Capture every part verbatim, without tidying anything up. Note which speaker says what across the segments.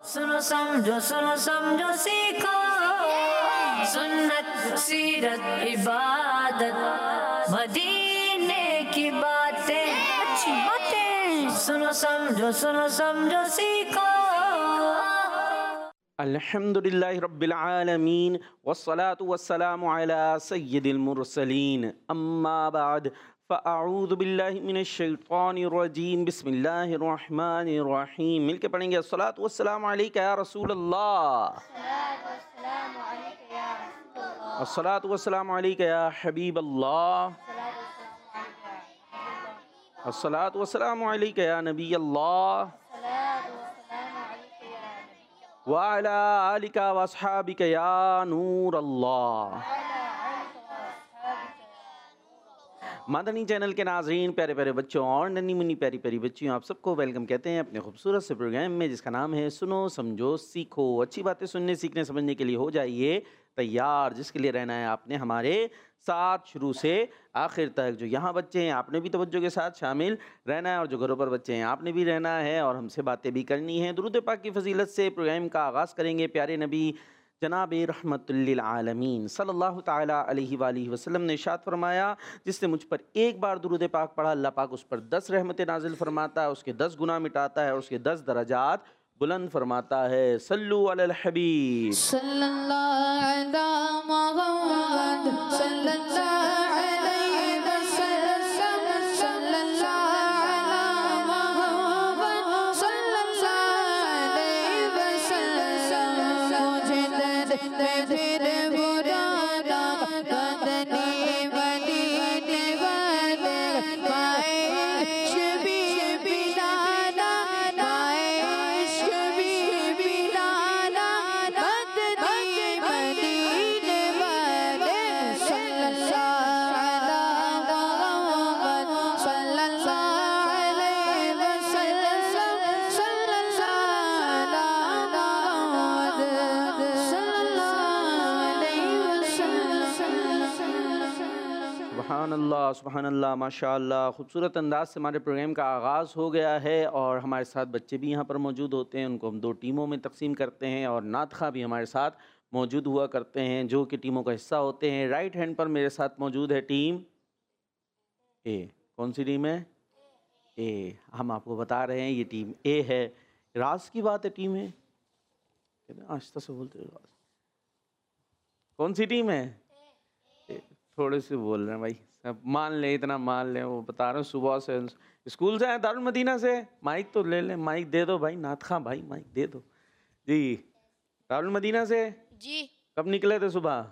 Speaker 1: सुनो समझो सुनो समझो सीखो सुन्नत सीरत इबादत मदीने की बातें अच्छी बातें सुनो समझो सुनो समझो सीखो।
Speaker 2: अल्हम्दुलिल्लाहि रब्बिल आलमीन वस्सलातु वस्सलामु अला सय्यिदिल मुरसलीन अम्मा बाद फ़अऊज़ु बिल्लाहि मिनश शैतानिर रजीम बिस्मिल्लाहिर रहमानिर रहीम। मिलके पढ़ेंगे अस्सलातु वस्सलामु अलैका या रसूल अल्लाह, अस्सलातु वस्सलामु अलैका या हबीब अल्लाह, अस्सलातु वस्सलामु अलैका या नबी अल्लाह व अला आलिका व अस्हाबिका या नूर अल्लाह। मदनी चैनल के नाज़रीन, प्यारे प्यारे बच्चों और नन्ही मुन्नी प्यारी प्यारी बच्चियों, आप सबको वेलकम कहते हैं अपने खूबसूरत से प्रोग्राम में जिसका नाम है सुनो समझो सीखो। अच्छी बातें सुनने सीखने समझने के लिए हो जाइए तैयार, जिसके लिए रहना है आपने हमारे साथ शुरू से आखिर तक। जो यहाँ बच्चे हैं आपने भी तवज्जो के साथ शामिल रहना है, और जो घरों पर बच्चे हैं आपने भी रहना है और हमसे बातें भी करनी है। दुरूद पाक की फजीलत से प्रोग्राम का आगाज़ करेंगे। प्यारे नबी जनाब रहमतुल्लिल आलमीन सल्लल्लाहु ताला अलैहि वालिहि वसल्लम ने इरशाद फरमाया, जिसने मुझ पर एक बार दुरूद पाक पढ़ा अल्लाह पाक उस पर दस रहमतें नाजिल फरमाता है, उसके दस गुनाह मिटाता है और उसके दस दराजात बुलंद फरमाता है। सल्लु अलल हबीब
Speaker 1: सल्लल्लाहु अला मुहम्मद सल्लल्लाहु अलैहि वसल्लम सल्लल्लाहु अला मुहम्मद सल्लल्लाहु अलैहि वसल्लम। मुझे दर्द फिर बुराना बदने मदीने वाले माए इश्क भी बिलाना माए इश्क भी बिलाना बदने मदीने वाले सल्लल्लाहु अला मुहम्मद सल्लल्लाहु अलैहि वसल्लम सल्लल्लाहु अला मुहम्मद सल्लल्लाहु अलैहि वसल्लम।
Speaker 2: सुबहान अल्लाह सुबहान अल्लाह माशाअल्लाह। खूबसूरत अंदाज से हमारे प्रोग्राम का आगाज़ हो गया है और हमारे साथ बच्चे भी यहाँ पर मौजूद होते हैं। उनको हम दो टीमों में तकसीम करते हैं और नातखा भी हमारे साथ मौजूद हुआ करते हैं जो कि टीमों का हिस्सा होते हैं। राइट हैंड पर मेरे साथ मौजूद है टीम ए। कौन सी टीम है? ए। हम आपको बता रहे हैं ये टीम ए है। राज की बात है टीम है, आहिस्ता से बोलते हो। कौन सी टीम है? ए। थोड़े से बोल रहे हैं भाई, सब मान ले, इतना मान ले। वो बता रहे हैं सुबह से स्कूल से आए दारुल मदीना से। माइक तो ले ले, माइक दे दो भाई, नातखा भाई माइक दे दो जी। दारुल मदीना से
Speaker 3: जी।
Speaker 2: कब निकले थे सुबह?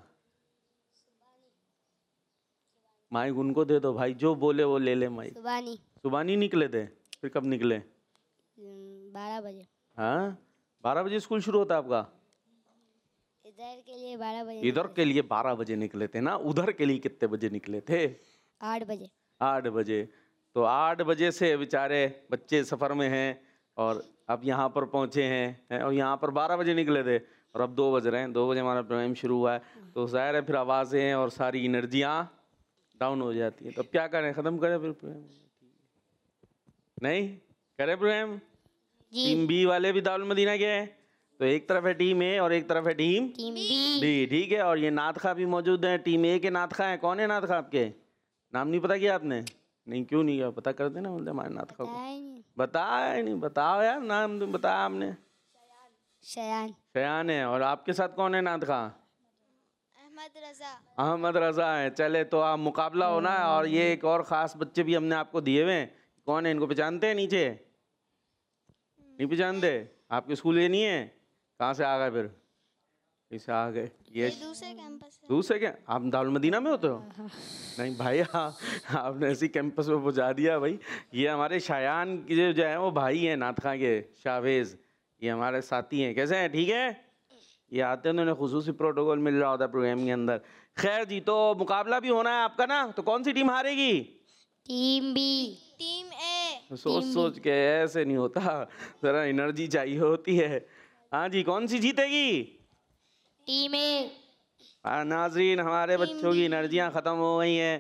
Speaker 2: माइक उनको दे दो भाई, जो बोले वो ले ले माइक।
Speaker 3: सुबह नहीं,
Speaker 2: सुबह नहीं निकले थे, फिर कब निकले?
Speaker 3: बारह बजे।
Speaker 2: हाँ, बारह बजे स्कूल शुरू होता है आपका?
Speaker 3: इधर के लिए बारह बजे।
Speaker 2: इधर के लिए बारह बजे निकले थे ना, उधर के लिए कितने बजे निकले थे?
Speaker 3: आठ बजे।
Speaker 2: आठ बजे। तो आठ बजे से बेचारे बच्चे सफ़र में हैं और अब यहाँ पर पहुँचे हैं, हैं और यहाँ पर बारह बजे निकले थे और अब दो बज रहे हैं। दो बजे हमारा प्रोग्राम शुरू हुआ है, तो ज़ाहिर है फिर आवाज़ें और सारी एनर्जियाँ डाउन हो जाती हैं। तो अब क्या करें, ख़त्म करें फिर प्रोग्राम? नहीं करें प्रोग्राम? टीम बी वाले भी दारुल मदीना के हैं, तो एक तरफ है टीम ए और एक तरफ है टीम
Speaker 3: टीम
Speaker 2: बी। ठीक है, और ये नातखा भी मौजूद हैं। टीम ए के नातखा हैं। कौन है नातखा आपके? नाम नहीं पता किया आपने? नहीं, क्यों नहीं किया? पता कर देना, बोलते हमारे नातखा को। बताया नहीं, बताओ यार, नाम तो बताया आपने।
Speaker 3: शयान।
Speaker 2: शयान है। और आपके साथ कौन है नातखा?
Speaker 3: अहमद रजा।
Speaker 2: अहमद रजा है। चले तो आप मुकाबला होना है। और ये एक और ख़ास बच्चे भी हमने आपको दिए हुए हैं। कौन है? इनको पहचानते हैं? नीचे नहीं पहचानते? आपके स्कूल ये नहीं है? कहाँ से आ गए फिर? इसे आ गए ये
Speaker 3: दूसरे कैंपस से।
Speaker 2: दूसरे क्या? आप दारुल मदीना में होते हो? नहीं भाई, हाँ, आपने ऐसी कैंपस में पहुँचा दिया भाई। ये हमारे शायान के जो है वो भाई हैं नातखा के, शावेज़। ये हमारे साथी हैं। कैसे हैं? ठीक है। ये आते हैं, उन्हें खुसूसी प्रोटोकॉल मिल रहा होता है प्रोग्राम के अंदर। खैर जी, तो मुकाबला भी होना है आपका ना, तो कौन सी टीम हारेगी?
Speaker 3: Team B. Team A.
Speaker 2: सोच सोच के ऐसे नहीं होता, ज़रा एनर्जी चाहिए होती है। हाँ जी, कौन सी जीतेगी?
Speaker 3: Team A.
Speaker 2: नाज़रीन, हमारे बच्चों की एनर्जियाँ ख़त्म हो गई हैं।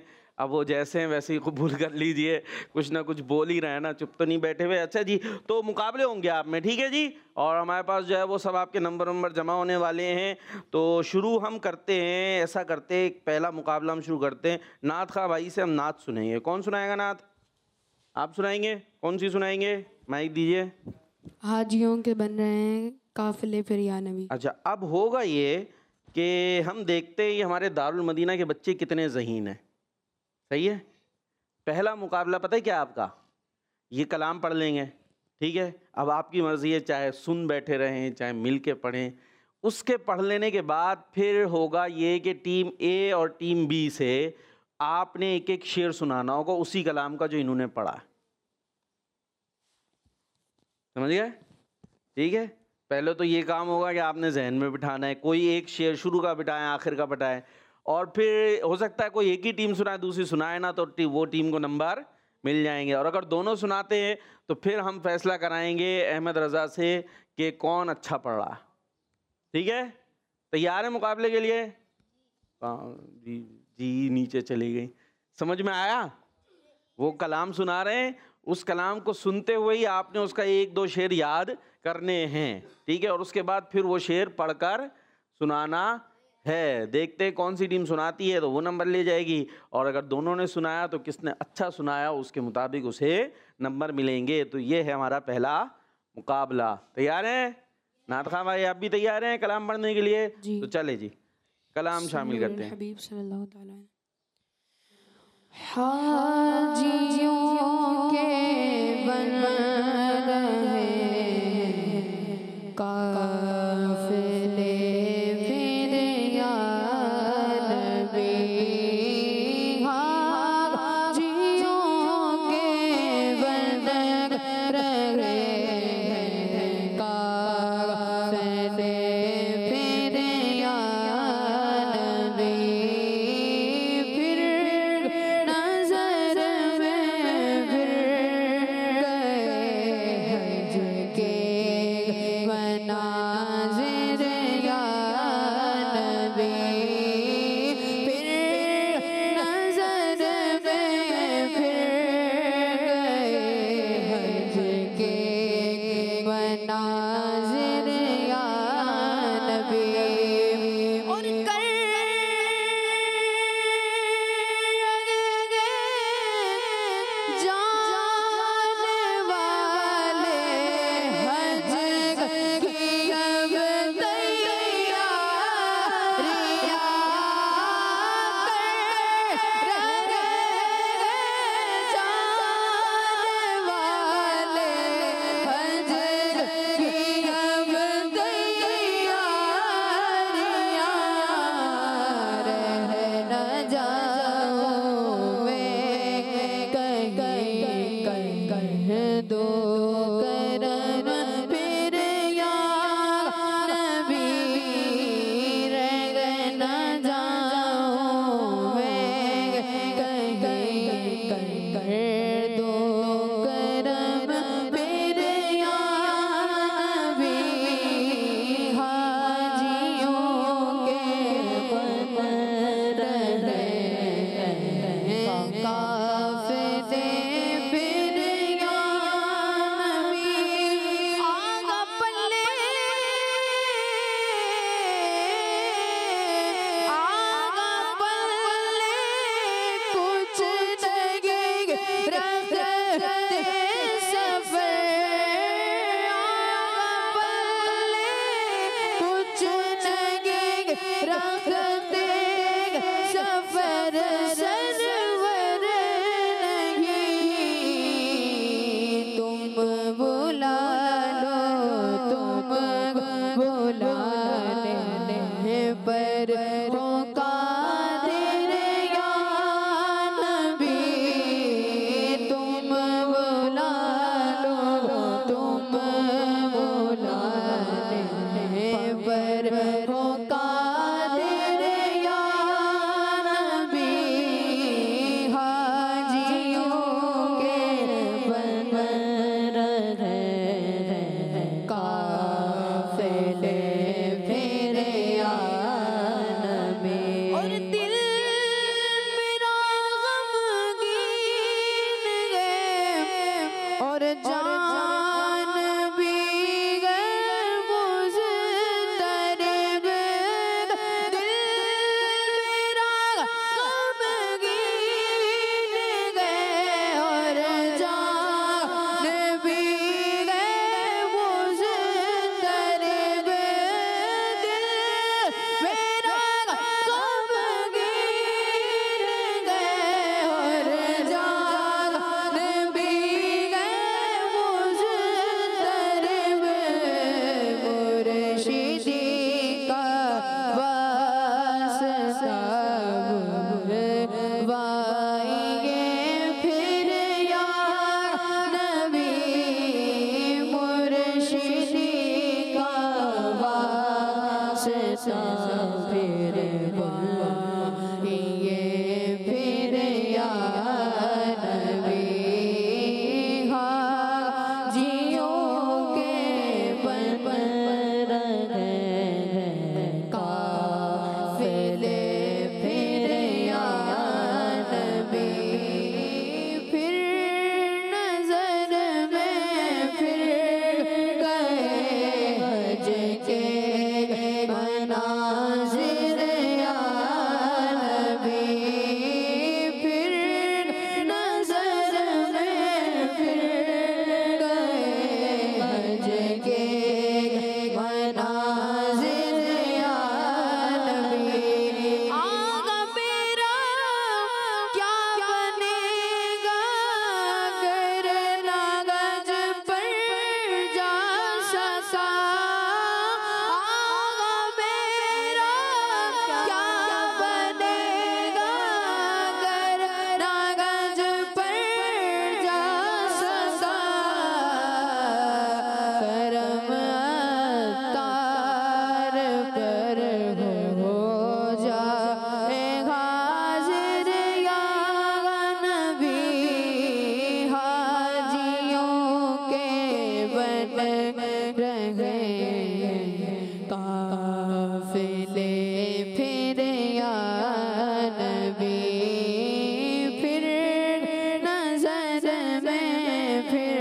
Speaker 2: अब वो जैसे हैं वैसे ही कबूल कर लीजिए, कुछ ना कुछ बोल ही रहे हैं ना, चुप तो नहीं बैठे हुए। अच्छा जी, तो मुकाबले होंगे आप में, ठीक है जी, और हमारे पास जो है वो सब आपके नंबर नंबर जमा होने वाले हैं। तो शुरू हम करते हैं, ऐसा करते हैं, पहला मुकाबला हम शुरू करते हैं नात खां भाई से। हम नात सुनेंगे। कौन सुनाएगा नात? आप सुनाएंगे? कौन सी सुनाएंगे? माइक दीजिए।
Speaker 1: हाजियों के बन रहे हैं काफिले फिर या नबी।
Speaker 2: अच्छा, अब होगा ये कि हम देखते हैं हमारे दारुल मदीना के बच्चे कितने ज़हीन हैं। सही है। पहला मुकाबला पता है क्या आपका? ये कलाम पढ़ लेंगे, ठीक है। अब आपकी मर्ज़ी है, चाहे सुन बैठे रहें चाहे मिल के पढ़ें। उसके पढ़ लेने के बाद फिर होगा ये कि टीम ए और टीम बी से आपने एक एक शेर सुनाना होगा उसी कलाम का जो इन्होंने पढ़ा। समझ गए? ठीक है। पहले तो ये काम होगा कि आपने जहन में बिठाना है, कोई एक शेर शुरू का बिठाएं आखिर का बिठाएं, और फिर हो सकता है कोई एक ही टीम सुनाए दूसरी सुनाए ना, तो टी, वो टीम को नंबर मिल जाएंगे। और अगर दोनों सुनाते हैं तो फिर हम फैसला कराएंगे अहमद रज़ा से कि कौन अच्छा पढ़ रहा। ठीक है, तैयार है मुकाबले के लिए? जी जी नीचे चली गई। समझ में आया? वो कलाम सुना रहे हैं, उस कलाम को सुनते हुए ही आपने उसका एक दो शेर याद करने हैं, ठीक है, और उसके बाद फिर वो शेर पढ़कर सुनाना है। देखते हैं कौन सी टीम सुनाती है तो वो नंबर ले जाएगी, और अगर दोनों ने सुनाया तो किसने अच्छा सुनाया उसके मुताबिक उसे नंबर मिलेंगे। तो ये है हमारा पहला मुकाबला। तैयार हैं नात खां भाई? आप भी तैयार हैं कलाम पढ़ने के लिए?
Speaker 1: जी।
Speaker 2: तो चले जी, कलाम शामिल करते हैं।
Speaker 1: हबीब सल्लल्लाहु अलैहि वसल्लम। हाजियों के बन रहे काफिले फिर या नबी। हाजियों के बन रहे काफिले फिर या नबी। फिर नजर में फिर गए हज के मनाज़िर या नबी। फिर नजर में फिर गए हज के मनाज़िर या नबी। और कर जाने वाले हज की अब तैयारियां कर रहे। जाने वाले हज की अब तैयारियां रह न जाऊं मैं कहीं कर दो करम फिर या नबी। रह न जाऊं मैं कहीं कर दो करम फिर या नबी। हाजियों के बन रहे काफिले फिर या नबी। आगा पल्ले आगा पल्ले कुछ नहीं रखते सफर। आगा पल्ले कुछ नहीं रखते सफर। सरवर नहीं तुम बुला लो, तुम बुला लेने पर हो कादिर या नबी। तुम बुला लो, तुम बुला लेने पर हो कादिर या नबी। हाजियों के बन रहे काफिले फिर या नबी। और दिल मेरा गम फिर ये फिर या नबी हाजियों के बन रहे काफिले फिर या नबी फिर नजर में फिर गए हज के मनाजिर या नबी फिर नजर में फिर गए हज के मनाजिर या नबी आगा मेरा क्या बनेगा अगर नागज पर जा सका आगा मेरा क्या बनेगा अगर नागज पर जा सका करम अत्तार पर हो जाए हाजिर या नबी हाजियों के बन रहे काफिले फिर या नबी फिर नजर में फिर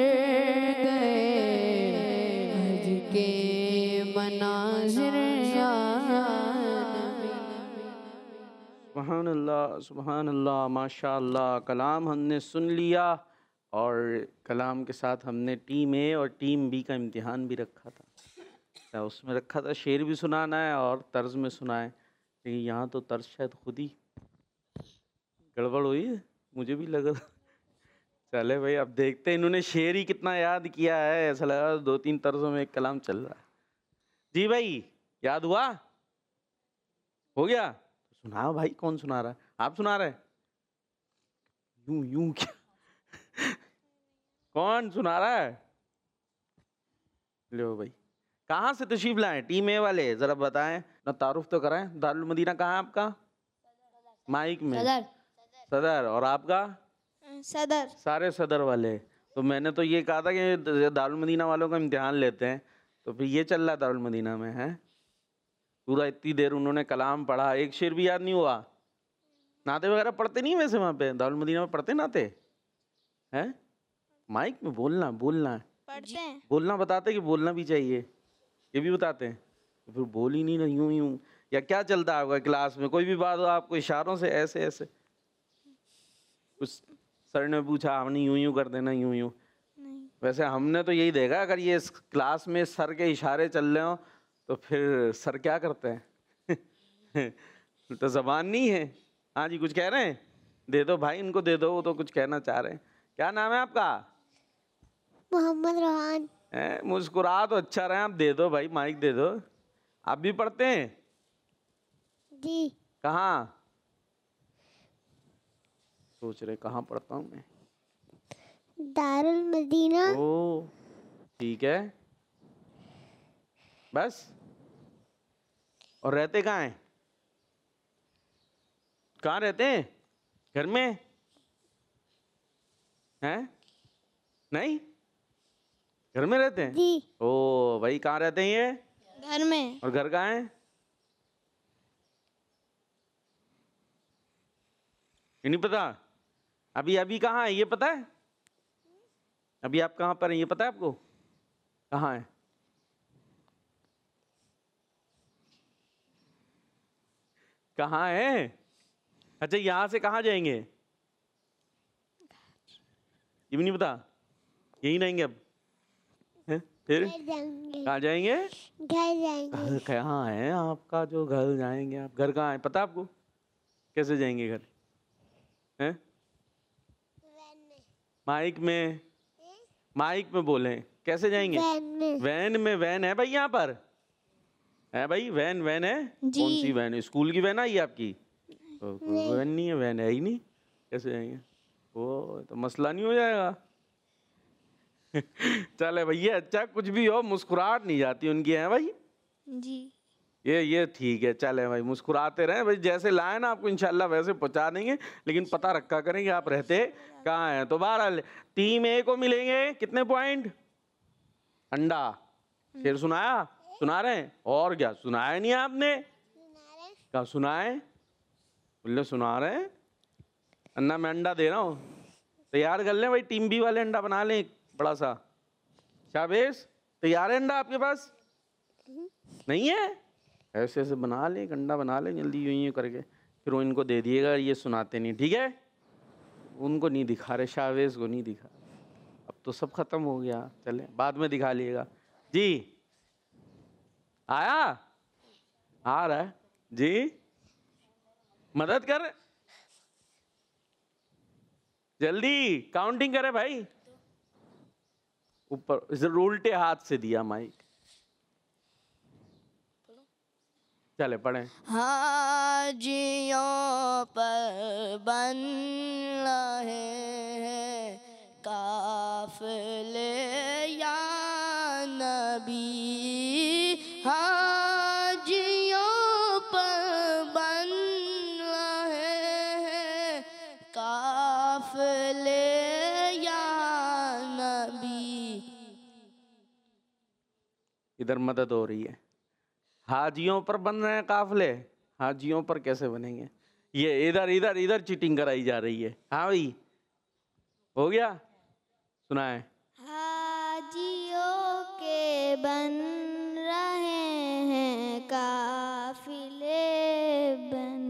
Speaker 1: गए हज के मनाजिर या नबी
Speaker 2: सुभान अल्लाह सुभान अल्लाह माशा अल्लाह। कलाम हमने सुन लिया और कलाम के साथ हमने टीम ए और टीम बी का इम्तिहान भी रखा था। तो उसमें रखा था शेर भी सुनाना है और तर्ज में सुनाए, लेकिन यहाँ तो तर्ज शायद खुद ही गड़बड़ हुई है, मुझे भी लगा। चले भाई अब देखते हैं इन्होंने शेर ही कितना याद किया है। ऐसा लगा दो तीन तर्जों में एक कलाम चल रहा है। जी भाई याद हुआ? हो गया? तो सुनाओ भाई, कौन सुना रहा है? आप सुना रहे? यूं यूं क्या? कौन सुना रहा है? लो भाई, कहाँ से तशरीफ लाए टीम ए वाले, जरा बताएं ना, तारुफ तो कराएं। दारुल मदीना कहाँ है आपका? माइक में
Speaker 3: सदर
Speaker 2: सदर। और आपका?
Speaker 3: सदर
Speaker 2: सारे सदर वाले। तो मैंने तो ये कहा था कि दारुल मदीना वालों का इम्तिहान लेते हैं, तो फिर ये चल रहा है दारुल मदीना में है पूरा। इतनी देर उन्होंने कलाम पढ़ा, एक शेर भी याद नहीं हुआ। नाते वगैरह पढ़ते नहीं वैसे वहाँ पे दारुल मदीना में? पढ़ते नाते हैं? माइक में बोलना बोलना
Speaker 3: पढ़ते हैं।
Speaker 2: बोलना बताते कि बोलना भी चाहिए, ये भी बताते हैं। तो फिर बोल ही नहीं ना, यूं यूं। या क्या चलता है आपका क्लास में? कोई भी बात हो आपको इशारों से ऐसे ऐसे? कुछ सर ने पूछा हमने यूं यूं कर देना, यूं यूं।
Speaker 3: नहीं
Speaker 2: वैसे हमने तो यही देखा, अगर ये इस क्लास में सर के इशारे चल रहे हो तो फिर सर क्या करते हैं? तो जबान नहीं है। हाँ जी कुछ कह रहे हैं? दे दो भाई इनको, दे दो, वो तो कुछ कहना चाह रहे हैं। क्या नाम है आपका?
Speaker 3: मोहम्मद रोहान।
Speaker 2: हैं, मुस्कुरा तो अच्छा रहे, आप दे दो भाई, माइक दे दो। आप भी पढ़ते हैं?
Speaker 3: जी
Speaker 2: कहाँ? सोच रहे कहाँ पढ़ता हूँ मैं।
Speaker 3: दारुल मदीना।
Speaker 2: ओ ठीक है, बस। और रहते कहाँ हैं? कहाँ रहते हैं? घर में हैं? नहीं, घर में रहते हैं?
Speaker 3: जी
Speaker 2: ओ भाई कहाँ रहते हैं ये?
Speaker 3: घर में।
Speaker 2: और घर कहाँ है? ये नहीं पता? अभी अभी कहाँ है ये पता है? अभी आप कहाँ पर हैं ये पता है आपको? कहाँ है? कहाँ है? अच्छा यहाँ से कहाँ जाएंगे? ये भी नहीं पता? यहीं रहेंगे अब? हैं? फिर
Speaker 3: जाएंगे।
Speaker 2: कहाँ जाएंगे?
Speaker 3: घर जाएंगे।
Speaker 2: घर कहाँ है आपका जो घर जाएंगे आप? घर कहाँ है पता आपको? कैसे जाएंगे घर? हैं? माइक में माइक में बोले, कैसे जाएंगे?
Speaker 3: वैन में।
Speaker 2: वैन में। वैन है भाई यहाँ पर? है भाई वैन? वैन है?
Speaker 3: जी।
Speaker 2: कौन सी वैन? स्कूल की वैन आई है आपकी? तो कोई वैन नहीं है, वैन है ही नहीं, कैसे जाएंगे? वो तो मसला नहीं हो जाएगा। चले भैया, अच्छा कुछ भी हो, मुस्कुराहट नहीं जाती उनकी, है भाई?
Speaker 3: जी
Speaker 2: ये ये ठीक है, चले भाई, मुस्कुराते रहें भाई, जैसे लाए ना आपको इंशाल्लाह वैसे पहुंचा देंगे, लेकिन पता रखा करेंगे आप रहते कहाँ हैं। तो बहरहाल टीम ए को मिलेंगे कितने पॉइंट? अंडा। शेर सुनाया? सुना रहे हैं? और क्या सुनाया नहीं आपने? क्या सुनाए? बोले सुना रहे हैं। अन्ना मैं अंडा दे रहा हूँ, तैयार कर लें भाई, टीम बी वाले अंडा बना लें बड़ा सा। शाबेश, तैयार है अंडा आपके पास? नहीं है? ऐसे ऐसे बना लें, एक अंडा बना लें जल्दी यूं यूं करके, फिर वो इनको दे दिएगा, ये सुनाते नहीं, ठीक है? उनको नहीं दिखा रहे, शावेज को नहीं दिखा, अब तो सब खत्म हो गया, चले बाद में दिखा लिएगा जी। आया? आ रहा है जी, मदद कर, जल्दी काउंटिंग करे भाई। ऊपर इधर उल्टे हाथ से दिया माइक, चले पढ़ें।
Speaker 4: हाजियों पर बन रहे हैं काफिले या नबी, हाजियों पर बन रहे हैं काफिले या नबी।
Speaker 2: इधर मदद हो रही है, हाजियों पर बन रहे हैं काफिले, हाजियों पर कैसे बनेंगे? ये इधर इधर इधर चीटिंग कराई जा रही है। हाँ भाई, हो गया? सुनाए।
Speaker 3: हाजियों के बन रहे हैं काफिले बन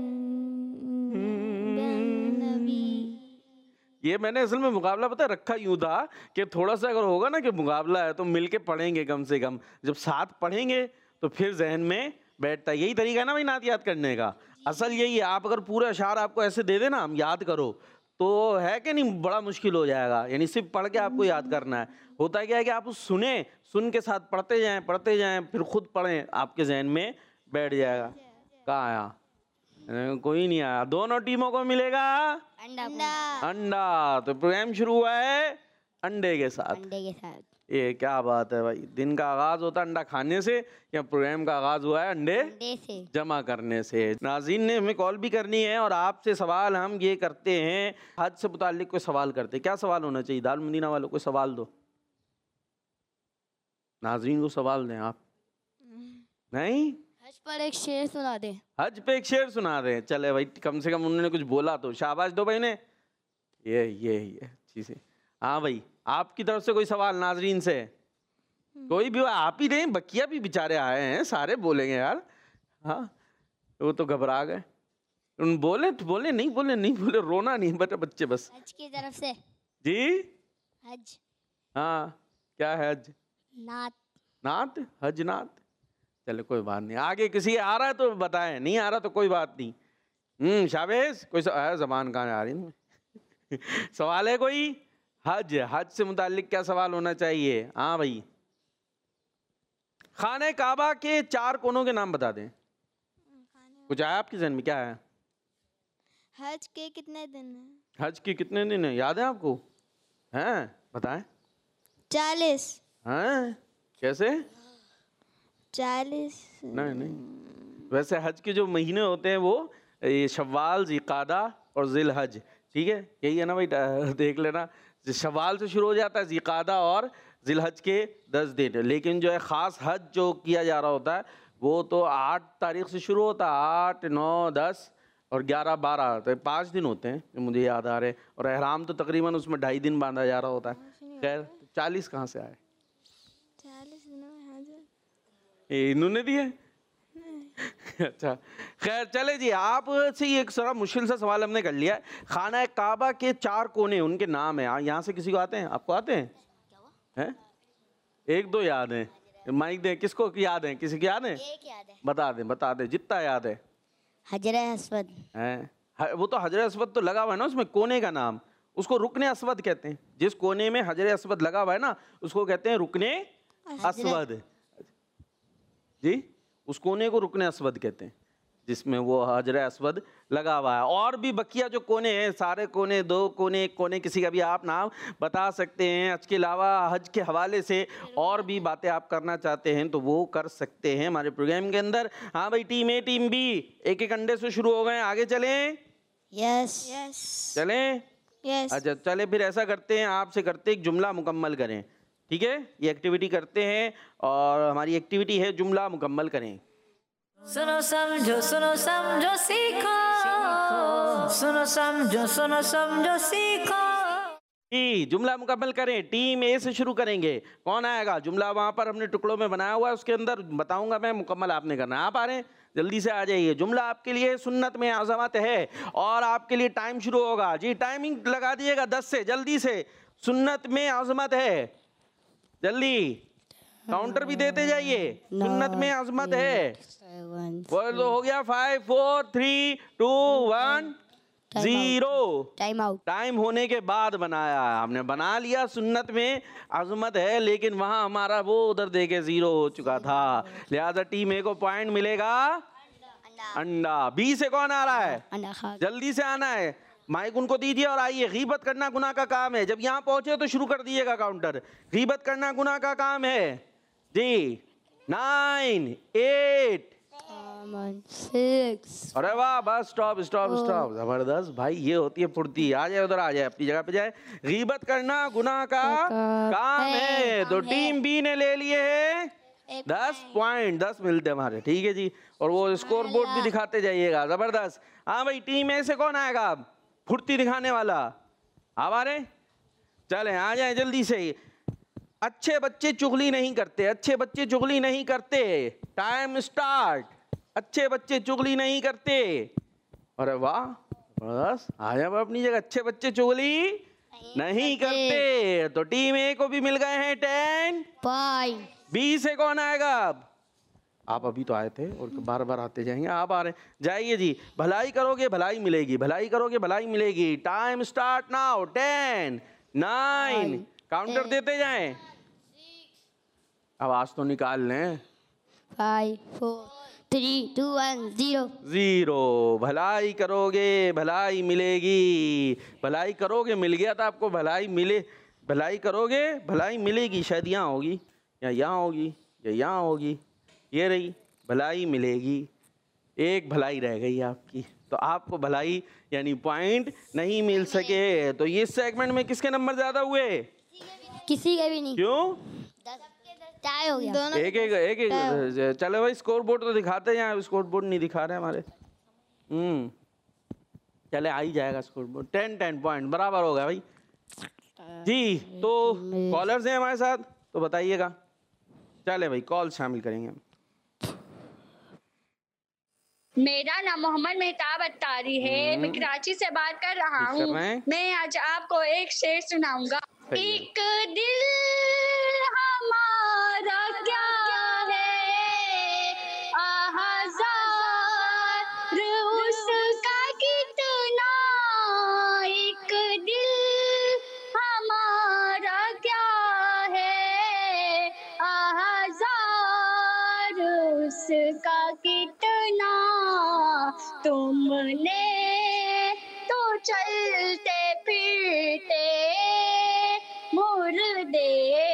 Speaker 3: बन नबी।
Speaker 2: ये मैंने असल में मुकाबला पता है रखा यूं था कि थोड़ा सा अगर होगा ना कि मुकाबला है तो मिलके पढ़ेंगे कम से कम, जब साथ पढ़ेंगे तो फिर जहन में बैठता है। यही तरीका है ना भाई नात याद करने का, असल यही है। आप अगर पूरा अशार आपको ऐसे दे देना हम याद करो तो है कि नहीं, बड़ा मुश्किल हो जाएगा। यानी सिर्फ पढ़ के आपको याद करना है। होता क्या है कि आप उस सुने, सुन के साथ पढ़ते जाएं पढ़ते जाएं, फिर खुद पढ़ें, आपके जहन में बैठ जाएगा। कहाँ आया? कोई नहीं आया। दोनों टीमों को मिलेगा
Speaker 3: अंडा
Speaker 2: अंडा। तो प्रोग्राम शुरू हुआ है अंडे के साथ।
Speaker 3: अंडे के साथ।
Speaker 2: ये क्या बात है भाई, दिन का आगाज होता है अंडा खाने से, या प्रोग्राम का आगाज हुआ है अंडे
Speaker 3: अंडे से
Speaker 2: जमा करने से। नाज़रीन ने हमें कॉल भी करनी है और आपसे सवाल हम ये करते हैं, हज से मुताल्लिक कोई सवाल करते हैं। क्या सवाल होना चाहिए? दारुल मदीना वालों को सवाल दो, नाज़रीन को सवाल दें आप। नहीं,
Speaker 4: हज पर एक शेर सुना दे।
Speaker 2: हज पे एक शेर सुना दें। चले भाई, कम से कम उन्होंने कुछ बोला तो शाबाश दो भाई ने। ये ये ये चीज़ें। हाँ भाई, आपकी तरफ से कोई सवाल नाजरीन से? कोई भी, आप ही नहीं, बकिया भी बेचारे आए हैं, सारे बोलेंगे यार। हाँ, वो तो घबरा गए। उन बोले तो बोले, नहीं बोले नहीं बोले, रोना नहीं बेटा बच्चे बस।
Speaker 3: हज की तरफ से
Speaker 2: जी
Speaker 3: हज
Speaker 2: हाँ, क्या है हज?
Speaker 3: नात
Speaker 2: नात, हज नात। चलो कोई बात नहीं, आगे किसी आ रहा है तो बताएं, नहीं आ रहा तो कोई बात नहीं। हम्म शाबेश, कोई है जबान कहाँ आ रही है? सवाल है कोई? हज, हज से मुताल्लिक क्या सवाल होना चाहिए? हाँ भाई, खाने काबा के चार कोनों के नाम बता दें। कुछ आया आपके जहन में? क्या है?
Speaker 3: हज के कितने दिन हैं?
Speaker 2: हज के कितने दिन है याद है आपको? हैं बताएं।
Speaker 3: चालीस।
Speaker 2: हैं कैसे?
Speaker 3: चालीस
Speaker 2: नहीं नहीं, वैसे हज के जो महीने होते हैं वो ये शव्वाल, ज़िक़ादा और ज़िल हज, ठीक है, यही है ना भाई? देख लेना, शव्वाल से शुरू हो जाता है, ज़िक़ादा और ज़िल हज के दस दिन। लेकिन जो है ख़ास हज जो किया जा रहा होता है वो तो आठ तारीख से शुरू होता है, आठ नौ दस और ग्यारह बारह, तो पाँच दिन होते हैं जो मुझे याद आ रहे हैं। और एहराम तो तकरीबन उसमें ढाई दिन बांधा जा रहा होता है। खैर, चालीस कहाँ से आए?
Speaker 3: चालीस दिनों में हज
Speaker 2: ये इन्होंने दिए? अच्छा खैर, चले जी, आपसे ये एक सारा मुश्किल सा सवाल हमने कर लिया है। खाना काबा के चार कोने, उनके नाम है। यहाँ से किसी को आते हैं? आपको आते हैं? हैं? एक दो याद हैं, माइक दें। किसको याद है? किसी को याद है?
Speaker 3: एक याद है।
Speaker 2: बता दे बता दे, जितना याद है।
Speaker 3: हजर अस्वद
Speaker 2: हैं वो तो हजर अस्वद तो लगा हुआ है ना उसमें, कोने का नाम, उसको रुकने अस्वद कहते हैं। जिस कोने में हजर अस्वद लगा हुआ है ना उसको कहते हैं रुकने अस्वद जी, उस कोने को रुकने अस्वद कहते हैं जिसमें वो हजर अस्वद लगा हुआ है। और भी बकिया जो कोने हैं, सारे कोने, दो कोने, एक कोने, किसी का भी आप नाम बता सकते हैं। हज के अलावा हज के हवाले से और भी बातें आप करना चाहते हैं तो वो कर सकते हैं हमारे प्रोग्राम के अंदर। हाँ भाई, टीम ए टीम बी एक एक अंडे से शुरू हो गए, आगे चलें।
Speaker 3: यस
Speaker 4: यस
Speaker 2: चलें,
Speaker 3: यस
Speaker 2: अच्छा चले फिर ऐसा करते हैं, आपसे करते एक जुमला मुकम्मल करें, ठीक है? ये एक्टिविटी करते हैं और हमारी एक्टिविटी है जुमला मुकम्मल करें।
Speaker 5: सुनो समझो सुनो समझो सीखो, सुनो समझो सुनो समझो सीखो।
Speaker 2: जी, जुमला मुकम्मल करें। टीम ए से शुरू करेंगे। कौन आएगा? जुमला वहाँ पर हमने टुकड़ों में बनाया हुआ है, उसके अंदर बताऊंगा मैं, मुकम्मल आपने करना है। आप आ रहे हैं? जल्दी से आ जाइए। जुमला आपके लिए सुन्नत में आज़मत है और आपके लिए टाइम शुरू होगा। जी, टाइमिंग लगा दीजिएगा दस से, जल्दी से। सुन्नत में आज़मत है, जल्दी काउंटर भी देते जाइए। सुन्नत में आज़मत है। वो तो हो गया। Five four three two one zero.
Speaker 3: Time out.
Speaker 2: Time होने के बाद बनाया, हमने बना लिया। सुन्नत में आज़मत है लेकिन वहां हमारा वो उधर देके जीरो हो चुका था, लिहाजा टीम ए को पॉइंट मिलेगा अंडा। बी से कौन आ रहा है?
Speaker 3: अंडा खा
Speaker 2: जल्दी से आना है, माइक उनको दीजिए और आइए। गीबत करना गुनाह का काम है। जब यहाँ पहुंचे तो शुरू कर दीजिएगा काउंटर। गीबत करना गुनाह का काम है। जी, नाइन एट
Speaker 1: सिक्स।
Speaker 2: अरे वाह, बस स्टॉप स्टॉप स्टॉप, जबरदस्त भाई, ये होती है फुर्ती। आ जाए उधर, आ जाए अपनी जगह पे जाए। गीबत करना गुनाह का काम है। तो टीम बी ने ले लिए हैं दस पॉइंट, दस मिलते हमारे, ठीक है जी। और वो स्कोर बोर्ड भी दिखाते जाइएगा, जबरदस्त। हाँ भाई, टीम ए से कौन आएगा फुर्ती दिखाने वाला? आप आ रहे? चले आ जाए जल्दी से। अच्छे बच्चे चुगली नहीं करते, अच्छे बच्चे चुगली नहीं करते। Time start. अच्छे बच्चे चुगली नहीं करते। अरे वाह, बस आ जाओ अपनी जगह। अच्छे बच्चे चुगली नहीं, नहीं करते। तो टीम ए को भी मिल गए हैं टेन
Speaker 3: पॉइंट।
Speaker 2: बी से कौन आएगा अब? आप अभी तो आए थे और बार बार आते जाएंगे। आप आ रहे हैं, जाइए जी। भलाई करोगे भलाई मिलेगी, भलाई करोगे भलाई मिलेगी। Time start now. Ten nine, counter देते जाएं। आवाज तो निकाल लें।
Speaker 3: Five four three two one zero.
Speaker 2: Zero. भलाई करोगे भलाई मिलेगी, भलाई करोगे, मिल गया था आपको, भलाई मिले, भलाई करोगे भलाई मिलेगी। शायद यहाँ होगी या यहाँ होगी या यहाँ होगी। ये रही, भलाई मिलेगी। एक भलाई रह गई आपकी, तो आपको भलाई यानी पॉइंट नहीं मिल सके। तो ये सेगमेंट में किसके नंबर ज्यादा हुए?
Speaker 3: किसी के भी नहीं।
Speaker 2: क्यों?
Speaker 3: टाई हो गया। दोनों
Speaker 2: एक एक एक एक चलो भाई, स्कोर बोर्ड तो दिखाते हैं, स्कोर बोर्ड नहीं दिखा रहे हमारे। हम्म चले, आ ही जाएगा scoreboard. Ten ten point बराबर हो गया भाई जी। तो कॉलर्स हैं हमारे साथ, तो बताइएगा। चले भाई, कॉल शामिल करेंगे हम।
Speaker 6: मेरा नाम मोहम्मद मेहताब अत्तारी है, मैं कराची से बात कर रहा
Speaker 2: ठीक कर
Speaker 6: हूँ।
Speaker 2: रहे हैं।
Speaker 6: मैं आज आपको एक शेर सुनाऊंगा।
Speaker 2: सही है।
Speaker 6: एक दिल हमारा क्या है, आज़ाद उसका कितना। एक दिल हमारा क्या है, आज़ाद उसका कितना। तुमने तो चलते फिरते मुर्दे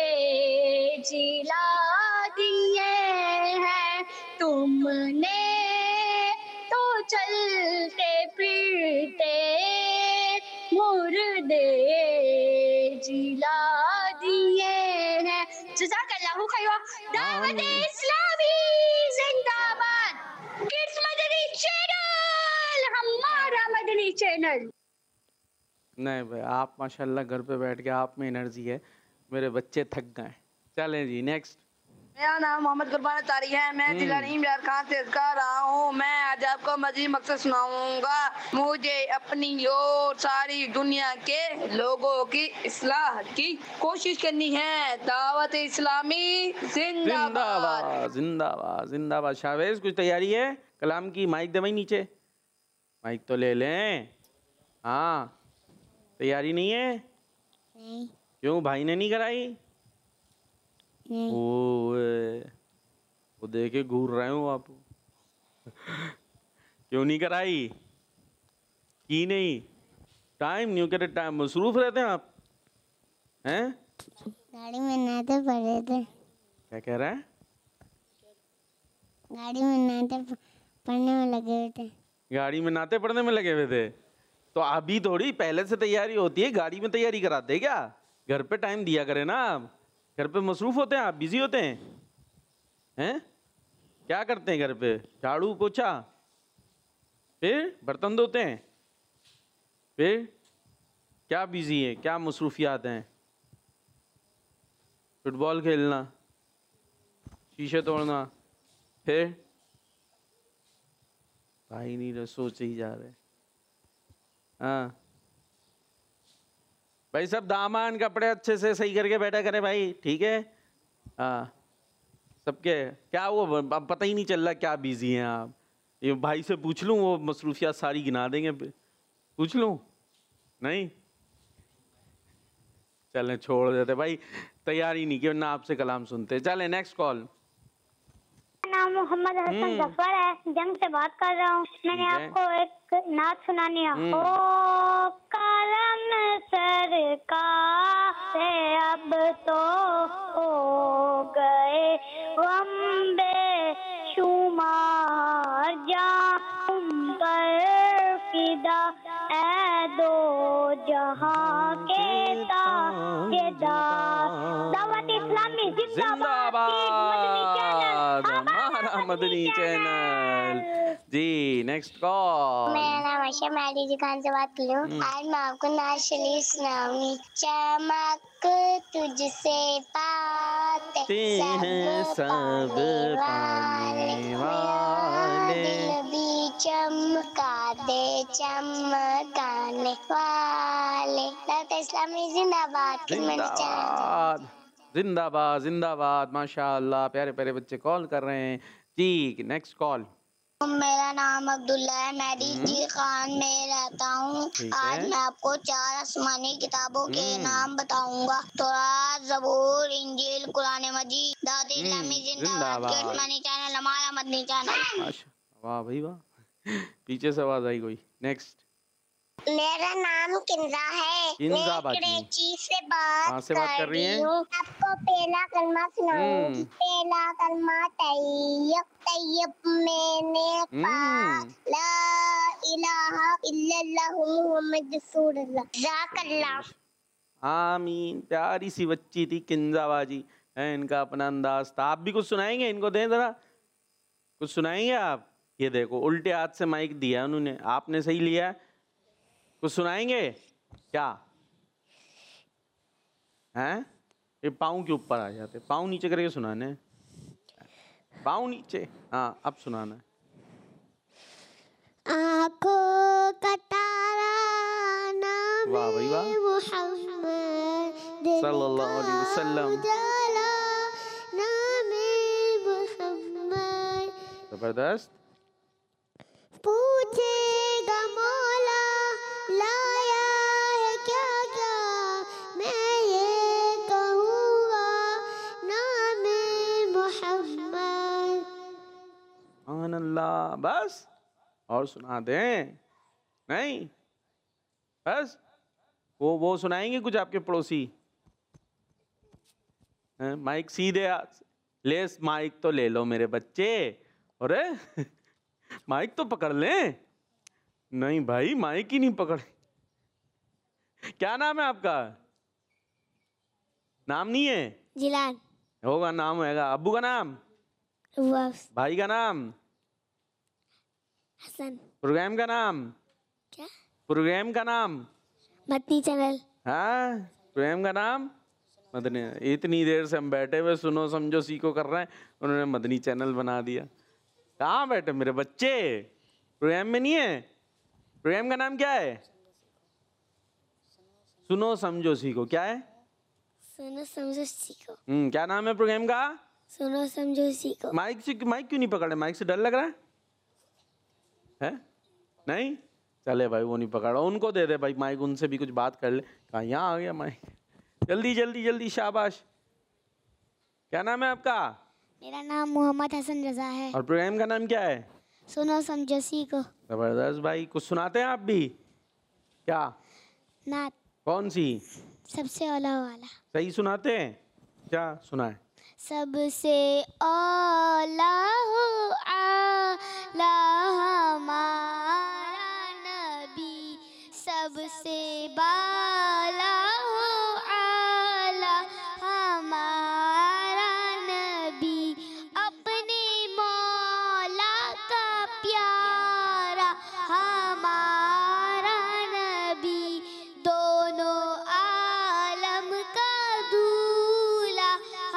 Speaker 6: जिला दिए हैं। तुमने तो चलते फिरते मुर्दे जिला दिए हैं। जज़ाकल्लाहु खैरा। दावत इस्लामी जिंदाबाद। किड्स मदनी चैनल, हमारा मदनी चैनल।
Speaker 2: नहीं भाई, आप माशाल्लाह घर पे बैठ के आप में एनर्जी है, मेरे बच्चे थक गए। चलें जी, नेक्स्ट।
Speaker 7: मेरा नाम मोहम्मद कुर्बान तारी है, मैं जिला नीम बिहार खान से कर रहा हूँ। मैं आज आपको मजीद मकसद सुनाऊंगा। मुझे अपनी और सारी दुनिया के लोगों की इस्लाह की कोशिश करनी है। दावत इस्लामी जिंदाबाद।
Speaker 2: जिंदाबाद जिंदाबाद जिंदाबाद। शाहवेज, कुछ तैयारी है कलाम की? माइक दे भाई नीचे, माइक तो ले लें। हाँ, तैयारी नहीं है?
Speaker 3: नहीं।
Speaker 2: क्यों, भाई ने नहीं कराई?
Speaker 3: नहीं।
Speaker 2: ओ वो देखे घूर रहे हो आप। क्यों नहीं कराई? की नहीं? टाइम नहीं करे, टाइम मसरूफ रहते हैं आप हैं?
Speaker 3: गाड़ी में नाते पड़े थे।
Speaker 2: क्या कह रहा है?
Speaker 3: गाड़ी में नाते पढ़ने में लगे हुए थे।
Speaker 2: गाड़ी में नाते पढ़ने में लगे हुए थे। तो अभी थोड़ी पहले से तैयारी होती है, गाड़ी में तैयारी कराते हैं क्या? घर पे टाइम दिया करें ना आप। घर पे मसरूफ होते हैं आप, बिजी होते हैं हैं? क्या करते हैं घर पे? झाड़ू पोछा, फिर बर्तन धोते हैं, फिर क्या बिजी है, क्या मसरूफियात हैं? फुटबॉल खेलना, शीशे तोड़ना, फिर भाई नहीं रहे, सोच ही जा रहे। हाँ भाई, सब दामान कपड़े अच्छे से सही करके बैठा करें भाई, ठीक है? हाँ सबके क्या वो अब पता ही नहीं चल रहा क्या बिजी हैं आप। ये भाई से पूछ लूँ, वो मसरूफियात सारी गिना देंगे। पूछ लूँ? नहीं, चलें छोड़ देते भाई, तैयारी नहीं की ना आपसे कलाम सुनते। चलें नेक्स्ट कॉल।
Speaker 8: नाम मोहम्मद हसन जफर है, जंग से बात कर रहा हूँ। मैंने आपको एक नात सुनानी है। ओ करम सरकार से अब तो हो गए हम बेशुमार, जाम पर फिदा ऐ दो जहां के ताजेदार। दावत इस्लामी जिंदाबाद,
Speaker 2: हमारा मदनी चैनल जी। Next call.
Speaker 3: मेरा नाम आशा, मैं डीजी खान से बात कर रही हूँ। आज मैं आपको नाज शरीफ सुनाऊंगी। चमक तुझसे पाते हैं सब पाने वाले, दिल भी चमका दे चमकाने वाले। दावत इस्लामी जिंदाबाद,
Speaker 2: जिंदाबाद जिंदाबाद जिंदाबाद। माशाअल्लाह, प्यारे प्यारे बच्चे कॉल कर रहे हैं जी। Next call.
Speaker 3: मेरा नाम अब्दुल्ला है, मैं डीजी खान में रहता हूँ। आज मैं आपको चार आसमानी किताबों के नाम बताऊंगा। तौरात, ज़बूर, इंजील, कुरान मजीद। दावत इस्लामी जिंदाबाद, आसमानी चैनल हमारा मदनी चैनल।
Speaker 2: वाह भाई वाह, पीछे से आवाज आई कोई। नेक्स्ट।
Speaker 3: मेरा नाम किंजा है, मैं कराची से बात,
Speaker 2: से बात कर रही हैं?
Speaker 3: आपको पहला कलमा सुनाऊंगी। पहला कलमा तैयब, तैयब मैंने पाक, ला इलाहा इल्लल्लाह मुहम्मद रसूलुल्लाह। जाकल्लाह।
Speaker 2: आमीन। प्यारी सी बच्ची थी किंजा बाजी है, इनका अपना अंदाज था। आप भी कुछ सुनाएंगे? इनको दें जरा कुछ सुनाएंगे आप। ये देखो उल्टे हाथ से माइक दिया उन्होंने, आपने सही लिया। कुछ सुनाएंगे क्या? हैं? ये पाँव के ऊपर आ जाते, पाँव नीचे करके सुनाने। पाँव नीचे, हाँ अब सुनाना है।
Speaker 3: आँखों का तारा नाम
Speaker 2: वाह भाई वाह,
Speaker 3: मोहम्मद
Speaker 2: सल्लल्लाहु अलैहि वसल्लम।
Speaker 3: उजाला नाम मोहम्मद।
Speaker 2: जबरदस्त।
Speaker 3: पूछेगा मौला लाया है क्या क्या, मैं ये कहूँगा नाम मोहम्मद।
Speaker 2: सुभान अल्लाह। बस और सुना दें? नहीं बस वो वो सुनाएंगे कुछ आपके पड़ोसी? हैं? माइक सीधे ले, माइक तो ले लो मेरे बच्चे। अरे माइक तो पकड़ लें। नहीं भाई माइक ही नहीं पकड़। क्या नाम है आपका? नाम नहीं है?
Speaker 3: जिलान।
Speaker 2: होगा, नाम होगा। अब्बू का नाम?
Speaker 3: वाफ।
Speaker 2: भाई का नाम?
Speaker 3: हसन।
Speaker 2: प्रोग्राम का नाम?
Speaker 3: क्या?
Speaker 2: प्रोग्राम का नाम?
Speaker 3: मदनी चैनल।
Speaker 2: हाँ, प्रोग्राम का नाम मदनी। इतनी देर से हम बैठे हुए सुनो समझो सीखो कर रहे हैं, उन्होंने मदनी चैनल बना दिया। कहाँ बैठे मेरे बच्चे? प्रोग्राम में नहीं है? प्रोग्राम का नाम क्या है? सुनो समझो सीखो। क्या है?
Speaker 3: सुनो समझो सीखो।
Speaker 2: हम्म, क्या नाम है प्रोग्राम का?
Speaker 3: सुनो समझो सीखो।
Speaker 2: माइक से माइक क्यों नहीं पकड़े? माइक से डर लग रहा है? है? नहीं चले भाई, वो नहीं पकड़ा, उनको दे दे भाई माइक, उनसे भी कुछ बात कर ले। कहाँ यहाँ आ गया माइक। जल्दी जल्दी जल्दी, शाबाश। क्या नाम है आपका?
Speaker 3: मेरा नाम मोहम्मद हसन रजा है।
Speaker 2: और प्रोग्राम का नाम क्या है?
Speaker 8: सुनो समझो सीखो।
Speaker 2: जबरदस्त भाई, कुछ सुनाते हैं आप भी क्या?
Speaker 8: नात
Speaker 2: कौन सी?
Speaker 8: सबसे औला वाला।
Speaker 2: सही सुनाते हैं क्या? सुनाए।
Speaker 8: सबसे औला हो आला हमारा नबी, सबसे बाला हो आला हमारा नबी, अपने मौला का प्यारा हमारा नबी, दोनों आलम का दूल्हा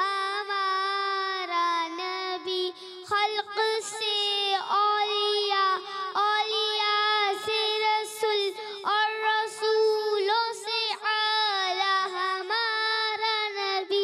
Speaker 8: हमारा नबी, खल्क से औलिया, औलिया से रसूल और रसूलों से आला हमारा नबी।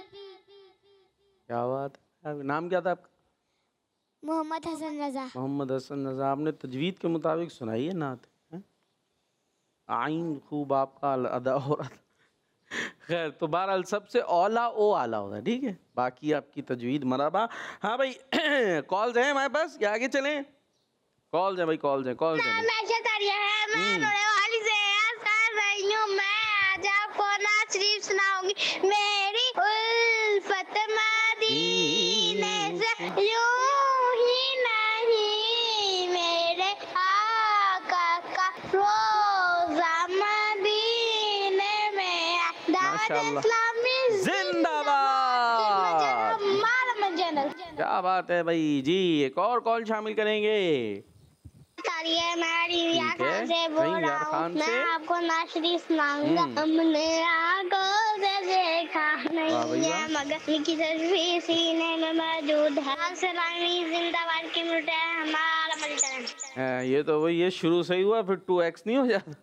Speaker 2: क्या बात है। नाम क्या था आपका?
Speaker 8: मोहम्मद हसन रजा।
Speaker 2: मोहम्मद हसन रजा। आपने तजवीद के मुताबिक सुनाई है नात, हैं? आइन खूब आपका अदा हो रहा था। खैर, तो बहरहाल सबसे औला ओ आला होता है, ठीक है। बाकी आपकी तजवीद मराबा। हाँ भाई, कॉल्स हैं हमारे पास या आगे चलें? कॉल्स हैं भाई, कॉल्स हैं, कॉल्स हैं।
Speaker 3: मैं शतारिया है, मैं रोने वाली से याद कर रही हूँ। मैं आज आपको नात शरीफ सुनाऊंगी। मेरी उल्फत मदीने से यूं ही नहीं, मेरे आका का रोज़ा मदीने में, दावत
Speaker 2: माशाअल्लाह।
Speaker 3: इस्लामी
Speaker 2: जिंदाबाद।
Speaker 3: मालूम चैनल।
Speaker 2: क्या बात है भाई जी। एक और कॉल शामिल करेंगे।
Speaker 3: तारिया मैं रिया
Speaker 2: ठीक है,
Speaker 3: खान से बोल
Speaker 2: सही,
Speaker 3: रहा
Speaker 2: यार
Speaker 3: हूँ।
Speaker 2: खान
Speaker 3: मैं
Speaker 2: से।
Speaker 3: आपको नाशरी सुनाऊंगा। हमने आंखों से देखा
Speaker 2: वाह
Speaker 3: नहीं
Speaker 2: भाई
Speaker 3: है,
Speaker 2: वाह।
Speaker 3: मगर इनकी तस्वीर सीने में मौजूद है। सलामी जिंदाबाद की मुर्दा हमारा मलचन।
Speaker 2: हाँ, ये तो वही, ये शुरू से ही हुआ फिर टू एक्स नहीं हो जाता।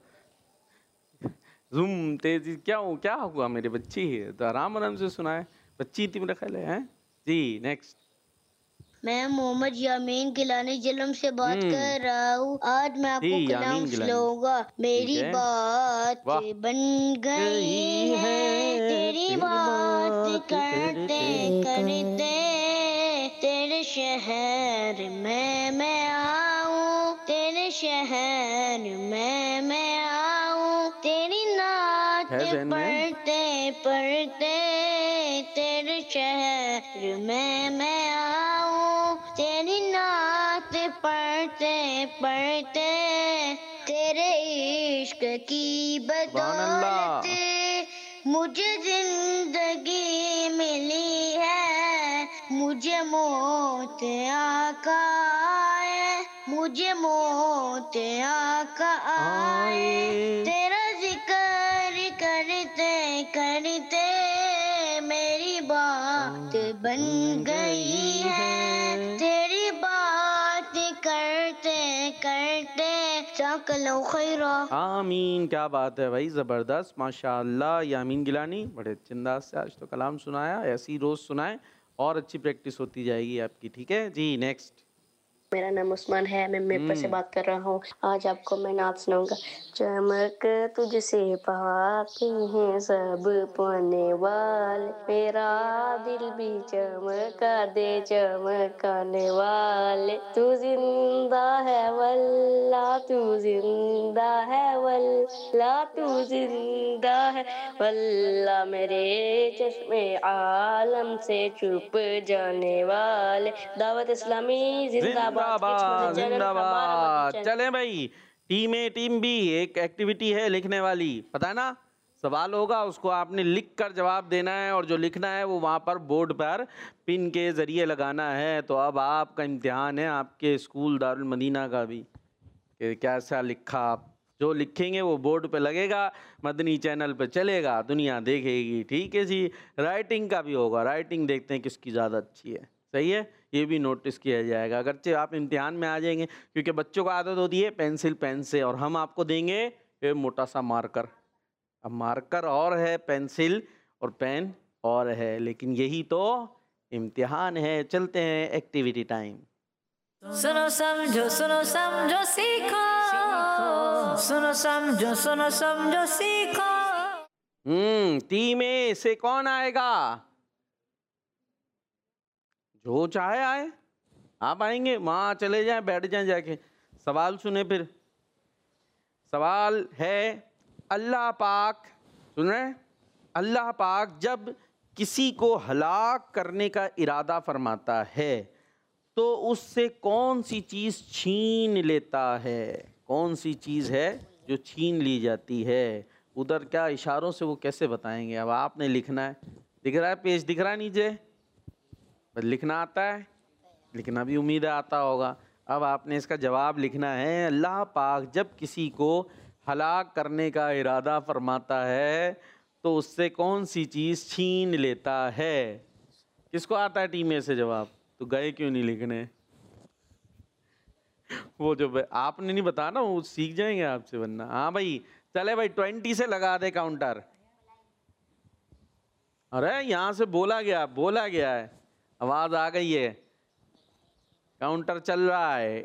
Speaker 2: जूम तेजी क्या हो, क्या हुआ मेरे बच्ची? तो आराम आराम से सुनाए। बच्ची थी मेरा ख्याल है, हैं? जी नेक्स्ट।
Speaker 4: मैं मोहम्मद यामीन गिलानी जिलम से बात कर रहा हूँ। आज मैं आपको
Speaker 2: जी,
Speaker 4: कलाम
Speaker 2: यामीन गिलानी।
Speaker 4: सुनाऊंगा। मेरी
Speaker 2: ठीक है।
Speaker 4: बात
Speaker 2: वाह।
Speaker 4: बन गई है, तेरी बात करते करते, तेरे शहर में मैं आऊँ, तेरे शहर में मैं आऊँ, तेरी नात
Speaker 2: है ज़हन में?
Speaker 4: पढ़ते पढ़ते, तेरे शहर में मैं आऊँ, तेरी नात पढ़ते पढ़ते, तेरे इश्क की
Speaker 2: अल्लाह।
Speaker 4: बदौलत मुझे जिंदगी मिली है, मुझे मौत आका आए, मुझे मौत आका आए, तेरा जिक्र करते करते मेरी बात बन गई है, तेरी बात करते करते जाकलो खैरा।
Speaker 2: आमीन। क्या बात है भाई, ज़बरदस्त, माशाअल्लाह। यामीन गिलानी बड़े अच्छे अंदाज से आज तो कलाम सुनाया। ऐसी रोज़ सुनाए और अच्छी प्रैक्टिस होती जाएगी आपकी, ठीक है जी। नेक्स्ट।
Speaker 9: मेरा नाम उस्मान है, मैं मेरपुर से बात कर रहा हूँ। आज आपको मैं नात सुनाऊंगा। चमक तुझसे पाके हैं सब पाने वाले, मेरा दिल भी चमका दे चमकाने वाले, तू जिंदा है वल्ला, तू जिंदा है वल्ला, तू जिंदा है वल्ला, मेरे चश्मे आलम से छुप जाने वाले, दावत इस्लामी जिंदाबाद।
Speaker 2: जिंदाबाद जिंदाबाद। चले भाई, टीम ए टीम बी, एक एक्टिविटी है लिखने वाली, पता है ना? सवाल होगा, उसको आपने लिख कर जवाब देना है और जो लिखना है वो वहाँ पर बोर्ड पर पिन के ज़रिए लगाना है। तो अब आपका इम्तिहान है, आपके स्कूल दारुल मदीना का भी, कि कैसा लिखा आप। जो लिखेंगे वो बोर्ड पे लगेगा, मदनी चैनल पे चलेगा, दुनिया देखेगी, ठीक है जी। राइटिंग का भी होगा, राइटिंग देखते हैं किसकी ज़्यादा अच्छी है, सही है, ये भी नोटिस किया जाएगा। अगरचे आप इम्तिहान में आ जाएंगे, क्योंकि बच्चों को आदत होती है पेंसिल पेन से, और हम आपको देंगे ये मोटा सा मार्कर। अब मार्कर और है, पेंसिल और पेन और है, लेकिन यही तो इम्तिहान है। चलते हैं एक्टिविटी टाइम।
Speaker 5: सुनो समझो सुनो समझो सीखो, सुनो समझो सुनो समझो सीखो।
Speaker 2: हम्म टीम ए से कौन आएगा? जो चाहे आए, आप आएंगे? वहाँ चले जाएं, बैठ जाएं जाके। सवाल सुने फिर। सवाल है, अल्लाह पाक, सुन रहे हैं? अल्लाह पाक जब किसी को हलाक करने का इरादा फरमाता है तो उससे कौन सी चीज़ छीन लेता है? कौन सी चीज़ है जो छीन ली जाती है? उधर क्या इशारों से वो कैसे बताएंगे? अब आपने लिखना है। दिख रहा है पेज, दिख रहा है नीचे? बस लिखना आता है? लिखना भी उम्मीद है आता होगा। अब आपने इसका जवाब लिखना है, अल्लाह पाक जब किसी को हलाक करने का इरादा फरमाता है तो उससे कौन सी चीज़ छीन लेता है? किसको आता है टीम में से जवाब? तो गए क्यों नहीं लिखने? वो जो आपने नहीं बताया ना, वो सीख जाएंगे आपसे वरना। हाँ भाई, चले भाई, ट्वेंटी से लगा दे काउंटर। अरे यहाँ से बोला गया, बोला गया है, आवाज आ गई है, काउंटर चल रहा है।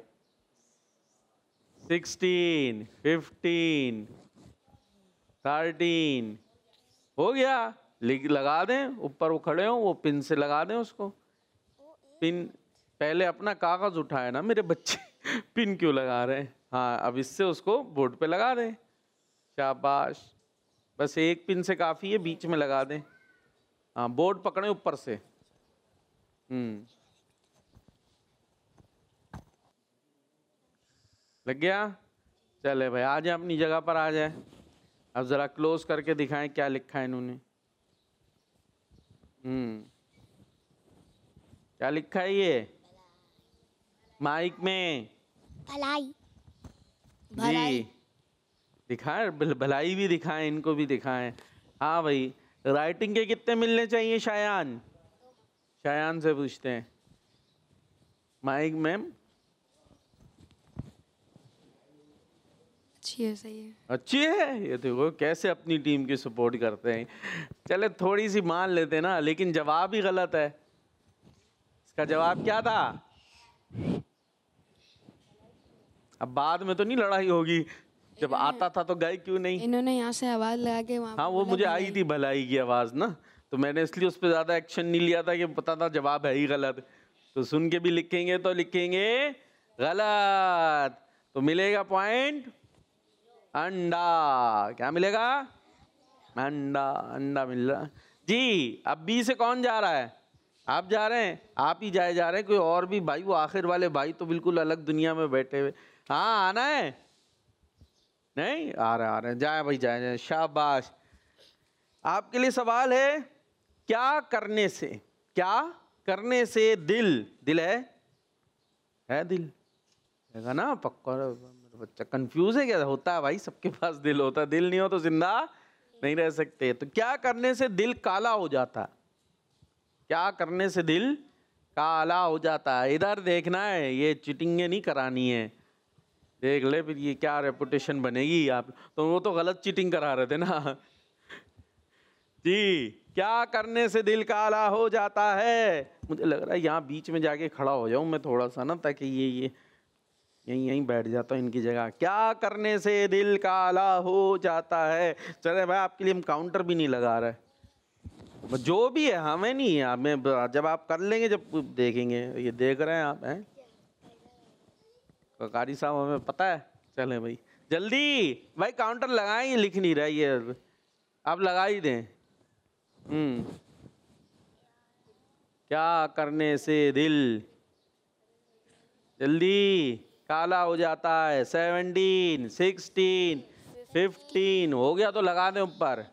Speaker 2: सिक्सटीन, फिफ्टीन, थर्टीन, हो गया। लिख लगा दें, ऊपर वो खड़े हो, वो पिन से लगा दें उसको। पिन पहले अपना कागज उठाए ना मेरे बच्चे, पिन क्यों लगा रहे हैं? हाँ, अब इससे उसको बोर्ड पे लगा दें। शाबाश, बस एक पिन से काफ़ी है, बीच में लगा दें। हाँ, बोर्ड पकड़े ऊपर से। हम्म, लग गया? चले भाई, आ जाए अपनी जगह पर, आ जाए। अब ज़रा क्लोज करके दिखाएं क्या लिखा है इन्होंने। हम्म, क्या लिखा है ये माइक में?
Speaker 8: भलाई।
Speaker 2: जी, दिखाएं, भलाई भी दिखाएं, इनको भी दिखाएं। हाँ भाई, राइटिंग के कितने मिलने चाहिए शायान? शायान से पूछते हैं। माइक मैम
Speaker 1: अच्छी है, सही है।
Speaker 2: अच्छी है, ये देखो कैसे अपनी टीम की सपोर्ट करते हैं। चले थोड़ी सी मान लेते ना, लेकिन जवाब ही गलत है। इसका जवाब क्या था? अब बाद में तो नहीं लड़ाई होगी, जब आता था तो गए क्यों नहीं?
Speaker 1: इन्होंने यहाँ से आवाज लगा के वहाँ
Speaker 2: हाँ, वो मुझे आई थी भलाई की आवाज ना, तो मैंने इसलिए उस पर ज्यादा एक्शन नहीं लिया था कि पता था जवाब है ही गलत। तो सुन के भी लिखेंगे तो लिखेंगे गलत, तो मिलेगा पॉइंट अंडा। क्या मिलेगा? अंडा, अंडा मिल रहा जी। अब बी से कौन जा रहा है? आप जा रहे हैं? आप ही जाए जा रहे हैं? कोई और भी भाई? वो आखिर वाले भाई तो बिल्कुल अलग दुनिया में बैठे हुए। हाँ, आना है? नहीं आ रहे, आ रहे, जाए भाई, जाए जाए। शाबाश। आपके लिए सवाल है, क्या करने से, क्या करने से दिल, दिल है, है दिल है ना? पक्का बच्चा कंफ्यूज है क्या? होता है भाई, सबके पास दिल होता है। दिल नहीं हो तो जिंदा नहीं रह सकते। तो क्या करने से दिल काला हो जाता? क्या करने से दिल काला हो जाता है? इधर देखना है, ये चीटिंगें नहीं करानी है। देख ले फिर ये क्या रेपुटेशन बनेगी। आप तो वो तो गलत चीटिंग करा रहे थे ना जी। क्या करने से दिल काला हो जाता है? मुझे लग रहा है यहाँ बीच में जाके खड़ा हो जाऊं मैं थोड़ा सा ना, ताकि ये ये यहीं यहीं बैठ जाता हूँ इनकी जगह। क्या करने से दिल काला हो जाता है? चले भाई, आपके लिए हम काउंटर भी नहीं लगा रहे, जो भी है हमें नहीं है, हमें जब आप कर लेंगे, जब देखेंगे। ये देख रहे हैं आप, हैं कारी साहब, हमें पता है। चले भाई जल्दी, भाई काउंटर लगाएं, ये लिख नहीं रहा, ये आप लगा ही दें। हम्म, क्या करने से दिल जल्दी काला हो जाता है? सेवनटीन, सिक्सटीन, फिफ्टीन, हो गया तो लगा दें ऊपर।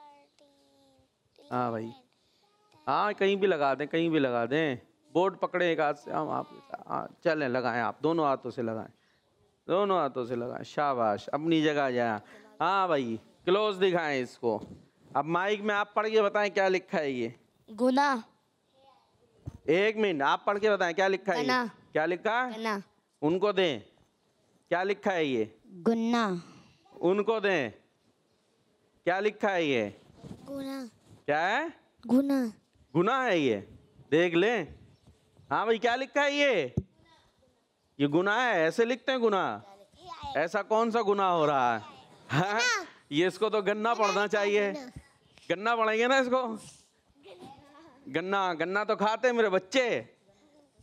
Speaker 2: हाँ भाई, हाँ कहीं भी लगा दें, कहीं भी लगा दें। बोर्ड पकड़े एक हाथ से, हम आप हाँ चलें, लगाएं, आप दोनों हाथों से लगाएं, दोनों हाथों से लगाएं। शाबाश, अपनी जगह जाए। हाँ भाई, क्लोज दिखाएं इसको। अब माइक में आप पढ़ के बताएं क्या लिखा है ये।
Speaker 8: गुना।
Speaker 2: एक मिनट, आप पढ़ के बताएं क्या लिखा है ये। क्या लिखा है?
Speaker 8: गना।
Speaker 2: उनको दें। क्या लिखा है ये?
Speaker 8: गुना।
Speaker 2: उनको दें। क्या लिखा है ये?
Speaker 8: गुना।
Speaker 2: क्या है?
Speaker 8: गुना।
Speaker 2: गुना है ये, देख लें। हाँ भाई, क्या लिखा है ये? ये गुनाह है, ऐसे लिखते हैं गुनाह? ऐसा कौन सा गुनाह हो रहा है? हाँ? ये इसको तो गन्ना पढ़ना चाहिए। गन्ना पढ़ेंगे ना इसको। गन्ना, गन्ना तो खाते हैं मेरे बच्चे।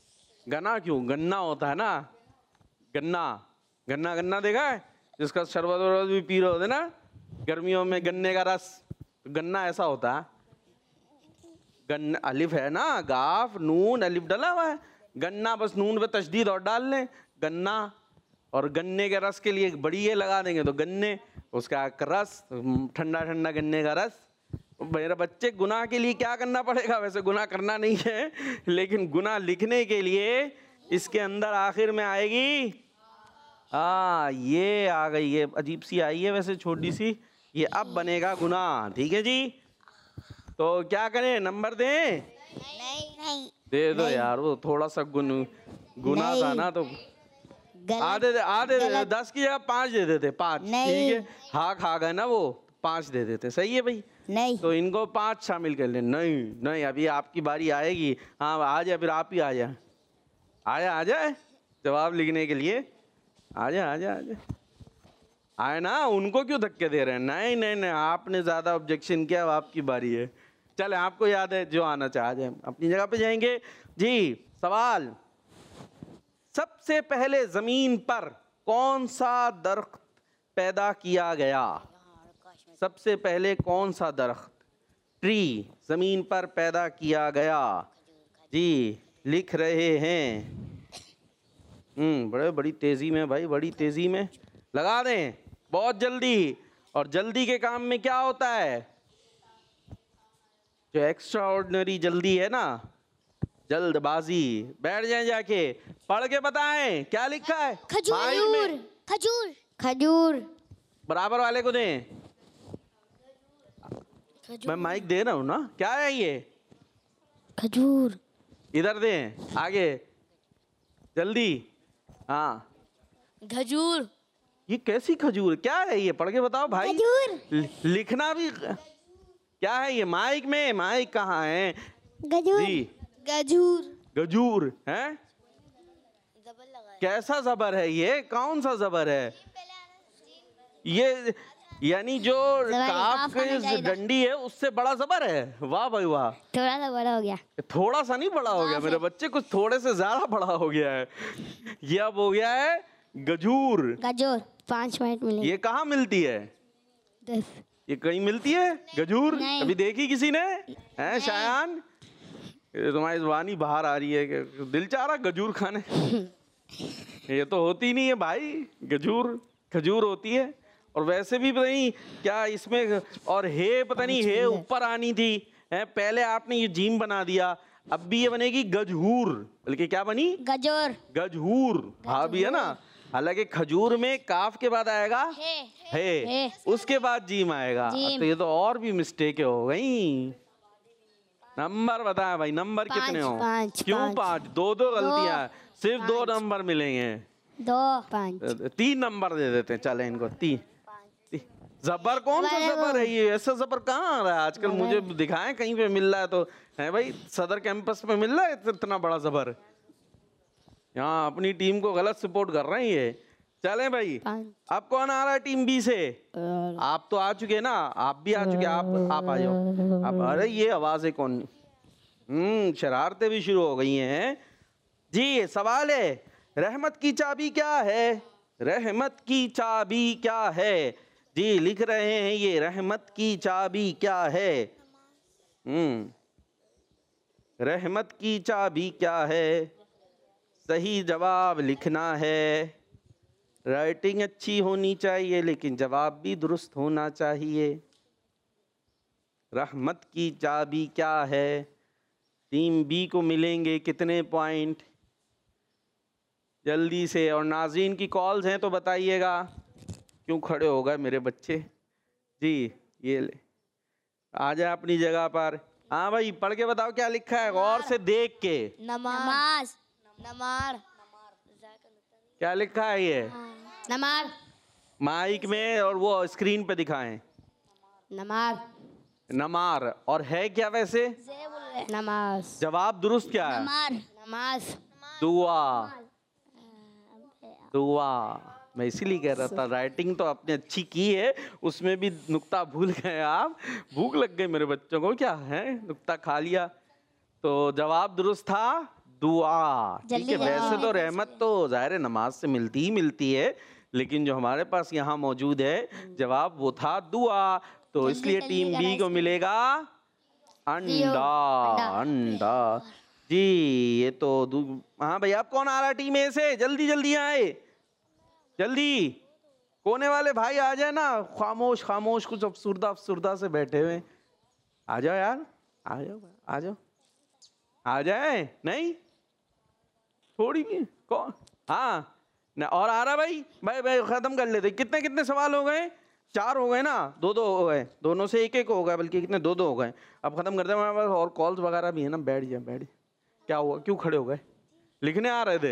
Speaker 2: गन्ना क्यों? गन्ना होता है ना, गन्ना। गन्ना गन्ना देखा है, जिसका शरबत वरबत भी पी रहे होते ना गर्मियों में, गन्ने का रस। तो गन्ना ऐसा होता है। गन्ना अलिफ है ना, गाफ नून अलिफ डला हुआ है। गन्ना बस नून पे तशदीद और डाल लें, गन्ना। और गन्ने के रस के लिए बड़ी ये लगा देंगे तो गन्ने, उसका रस, ठंडा ठंडा गन्ने का रस। मेरे बच्चे, गुनाह के लिए क्या करना पड़ेगा? वैसे गुनाह करना नहीं है, लेकिन गुनाह लिखने के लिए इसके अंदर आखिर में आएगी, हाँ ये आ गई, ये अजीब सी आई है वैसे, छोटी सी, ये अब बनेगा गुनाह। ठीक है जी, तो क्या करें, नंबर दें?
Speaker 8: नहीं नहीं
Speaker 2: दे दो यार, वो थोड़ा सा गुन गुनाह था ना, तो आधे दे, आधे दे, दस की जगह पाँच दे देते, पाँच। ठीक है, हाँ खा गए ना वो, पाँच दे देते। सही है भाई?
Speaker 8: नहीं
Speaker 2: तो इनको पाँच शामिल कर ले। नहीं नहीं, अभी आपकी बारी आएगी। हाँ आ जाए, फिर आप ही आ जाए, आ जाए आ जाए जवाब लिखने के लिए। आ जाए आ जाए आ जाए आए ना, उनको क्यों धक्के दे रहे हैं? नहीं नहीं नहीं, आपने ज़्यादा ऑब्जेक्शन किया, अब आपकी बारी है। चले, आपको याद है, जो आना चाह जाए अपनी जगह पे जाएंगे जी। सवाल, सबसे पहले ज़मीन पर कौन सा दरख्त पैदा किया गया? सबसे पहले कौन सा दरख्त, ट्री, ज़मीन पर पैदा किया गया? जी लिख रहे हैं। हम्म बड़े बड़ी तेज़ी में भाई, बड़ी तेज़ी में लगा दें, बहुत जल्दी। और जल्दी के काम में क्या होता है? जो एक्स्ट्रा ऑर्डिनरी जल्दी है ना, जल्दबाजी। बैठ जाएं, जाके पढ़ के बताएं क्या लिखा है।
Speaker 8: खजूर खजूर खजूर।
Speaker 2: बराबर वाले को दें, मैं माइक दे रहा हूँ ना। क्या है ये?
Speaker 8: खजूर।
Speaker 2: इधर दें, आगे जल्दी। हाँ
Speaker 1: खजूर।
Speaker 2: ये कैसी खजूर? क्या है ये? पढ़ के बताओ भाई।
Speaker 8: खजूर।
Speaker 2: लिखना भी क्या है ये? माइक में, माइक कहाँ है?
Speaker 8: गजूर।
Speaker 2: जी
Speaker 1: गजूर।
Speaker 2: गजूर है। कैसा जबर है ये? कौन सा जबर है ये? यानी जो काफ की डंडी है उससे बड़ा जबर है। वाह भाई वाह,
Speaker 8: थोड़ा सा बड़ा हो गया।
Speaker 2: थोड़ा सा नहीं बड़ा हो गया मेरे बच्चे, कुछ थोड़े से ज्यादा बड़ा हो गया है। ये अब हो गया है गजूर।
Speaker 8: गजूर। पाँच मिनट मिले।
Speaker 2: ये कहाँ मिलती है?
Speaker 8: दस।
Speaker 2: ये कहीं मिलती है गजूर?
Speaker 8: नहीं।
Speaker 2: कभी देखी किसी ने? हैं शायान, तुम्हारी जुबानी बाहर आ रही है कि दिल चाह रहा गजूर खाने। ये तो होती नहीं है भाई, गजूर खजूर होती है। और वैसे भी पता नहीं क्या इसमें, और हे पता नहीं हे ऊपर आनी थी, है पहले आपने ये जीम बना दिया, अब भी ये बनेगी गजहूर। बल्कि क्या बनी?
Speaker 8: गजूर।
Speaker 2: गजहूर। हाँ भी है ना, हालांकि खजूर में काफ के बाद आएगा
Speaker 8: हे,
Speaker 2: हे,
Speaker 8: हे।
Speaker 2: उसके बाद जीम आएगा।
Speaker 8: जीम।
Speaker 2: तो ये तो और भी मिस्टेक हो गई। नंबर बताया भाई, नंबर
Speaker 8: पाँच,
Speaker 2: कितने हो?
Speaker 8: पाँच,
Speaker 2: क्यों
Speaker 8: पाँच।
Speaker 2: पाँच? दो दो गलतियां, सिर्फ दो नंबर मिलेंगे।
Speaker 8: दो पाँच।
Speaker 2: तीन नंबर दे देते हैं, चले इनको तीन। जबर कौन सा जबर है ये? ऐसा जबर कहाँ आ रहा है आजकल? मुझे दिखाएं कहीं पे मिल रहा है तो। है भाई, सदर कैंपस पे मिल रहा है इतना बड़ा जबर? यहाँ अपनी टीम को गलत सपोर्ट कर रहे हैं ये। चलें भाई, अब कौन आ रहा है टीम बी से? आप तो आ चुके ना, आप भी आ चुके, आप आप आ जाओ आप। अरे ये आवाज है कौन? हम्म शरारतें भी शुरू हो गई हैं जी। सवाल है, रहमत की चाबी क्या है? रहमत की चाबी क्या है? जी लिख रहे हैं ये, रहमत की चाबी क्या है? हम्म रहमत की चाबी क्या है? सही जवाब लिखना है। राइटिंग अच्छी होनी चाहिए लेकिन जवाब भी दुरुस्त होना चाहिए। रहमत की चाबी क्या है? टीम बी को मिलेंगे कितने पॉइंट? जल्दी से। और नाज़रीन की कॉल्स हैं तो बताइएगा। क्यों खड़े हो गए मेरे बच्चे? जी ये ले, आ जाए अपनी जगह पर। हाँ भाई, पढ़ के बताओ क्या लिखा है, गौर से देख के।
Speaker 8: नमाज। नमाज।
Speaker 2: क्या लिखा है ये?
Speaker 8: नमाज।
Speaker 2: माइक में और वो स्क्रीन पे दिखाएं।
Speaker 8: नमाज।
Speaker 2: नमार। और है क्या वैसे?
Speaker 8: नमाज।
Speaker 2: जवाब दुरुस्त क्या है?
Speaker 8: नमाज।
Speaker 2: दुआ। दुआ। मैं इसीलिए कह रहा था, राइटिंग तो आपने अच्छी की है, उसमें भी नुक्ता भूल गए आप। भूख लग गई मेरे बच्चों को, क्या है नुक्ता खा लिया। तो जवाब दुरुस्त था दुआ। ठीक
Speaker 8: जल्दी
Speaker 2: है,
Speaker 8: जल्दी
Speaker 2: वैसे तो
Speaker 8: जल्दी
Speaker 2: रहमत तो ज़ाहिर है नमाज से मिलती ही मिलती है, लेकिन जो हमारे पास यहाँ मौजूद है जवाब वो था दुआ। तो
Speaker 8: जल्दी
Speaker 2: इसलिए
Speaker 8: जल्दी
Speaker 2: टीम बी
Speaker 8: कराइए।
Speaker 2: को मिलेगा अंडा। अंडा जी। ये तो दू- हाँ भाई, अब कौन आ रहा है टीम ए से? जल्दी जल्दी आए, जल्दी। कोने वाले भाई आ जाए ना, खामोश खामोश कुछ अफसुर्दा अफसुर्दा से बैठे हुए। आ जाओ यार, आ जाओ आ जाओ, आ जाए। नहीं थोड़ी भी कौन? हाँ न, और आ रहा भाई। भाई भाई खत्म कर लेते। कितने कितने सवाल हो गए? चार हो गए ना, दो दो हो गए, दोनों से एक एक हो गए, बल्कि कितने दो दो हो गए। अब खत्म करते हैं, हमारे पास और कॉल्स वगैरह भी है ना। बैठ जाए बैठ जाए। क्या हुआ, क्यों खड़े हो गए? लिखने आ रहे थे?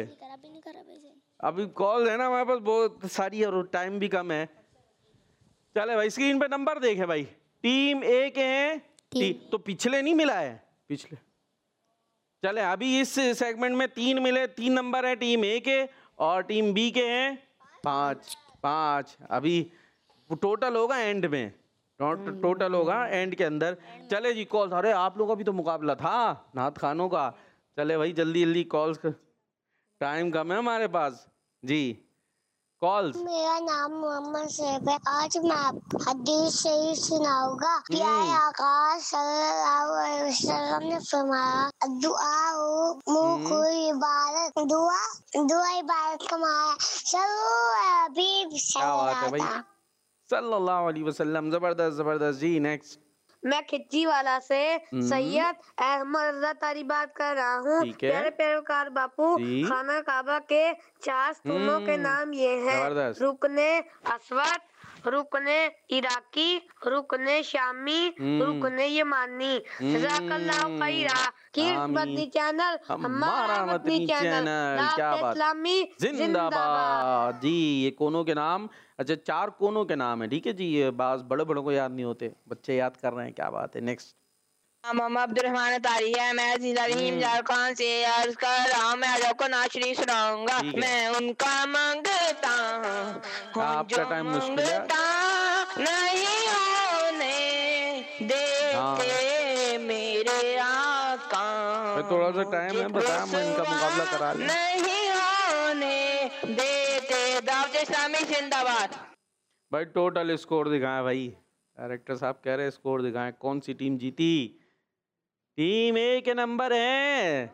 Speaker 2: अभी कॉल है ना हमारे पास बहुत सारी और टाइम भी कम है। चले भाई, स्क्रीन पे नंबर देखे भाई। टीम ए के हैं टी, तो पिछले नहीं मिला है, पिछले। चले अभी इस सेगमेंट में तीन मिले, तीन नंबर है टीम ए के, और टीम बी के हैं पाँच पाँच। अभी टोटल होगा एंड में, टो, टोटल होगा एंड के अंदर। चले जी कॉल्स। अरे आप लोगों का भी तो मुकाबला था नात खानों का। चले भाई जल्दी जल्दी कॉल्स कर, टाइम कम है हमारे पास जी। कॉल्स।
Speaker 3: मेरा नाम मोहम्मद सैफ है। आज मैं आपको हदीस से ही सुनाऊंगा। प्यारे आकाश सल्लल्लाहु अलैहि वसल्लम ने फरमाया, दुआ हो मुँह खुली इबादत, दुआ दुआ इबादत का माया। सल्लल्लाहु हबीब
Speaker 2: क्या बात है भाई, सल्लल्लाहु अलैहि वसल्लम। जबरदस्त जबरदस्त जी। नेक्स्ट।
Speaker 7: मैं खिच्ची वाला से सैयद अहमद रजा तारी बात कर रहा हूँ।
Speaker 2: ठीक है।
Speaker 7: प्यारे प्यारे बापू,
Speaker 2: जी।
Speaker 7: खाना काबा के चार स्तूनों के नाम ये हैं,
Speaker 2: जबरदस्त।
Speaker 7: रुकने अस्वद, रुकने इराकी, रुकने शामी, रुकने यमानी। जज़ाकल्लाहु खैरा। किड्स
Speaker 2: आमीन।
Speaker 7: मदनी चैनल
Speaker 2: हमारा मदनी चैनल। क्या बात,
Speaker 7: इस्लामी
Speaker 2: जिंदाबाद जी। ये कोनों के नाम, अच्छा चार कोनों के नाम है। ठीक है जी, ये बाज बड़े बड़ों को याद नहीं होते, बच्चे याद कर रहे हैं। क्या बात है। नेक्स्ट।
Speaker 10: मोहम्मद अब्दुलरहमान तारी है। मैं जिला रहीम झारखंड से अर्ज कर रहा हूँ। मैं आज आपको नात शरीफ सुनाऊंगा। मैं उनका मांगता हूँ
Speaker 2: आपका टाइम मुश्किल है,
Speaker 10: नहीं होने देते मेरे आका।
Speaker 2: थोड़ा सा टाइम है, बताया मैं इनका मुकाबला करा लूं।
Speaker 10: नहीं होने देते। दावत इस्लामी जिंदाबाद।
Speaker 2: भाई टोटल स्कोर दिखाएं भाई, डायरेक्टर साहब कह रहे हैं स्कोर दिखाएं। कौन सी टीम जीती? टीम ए के नंबर हैं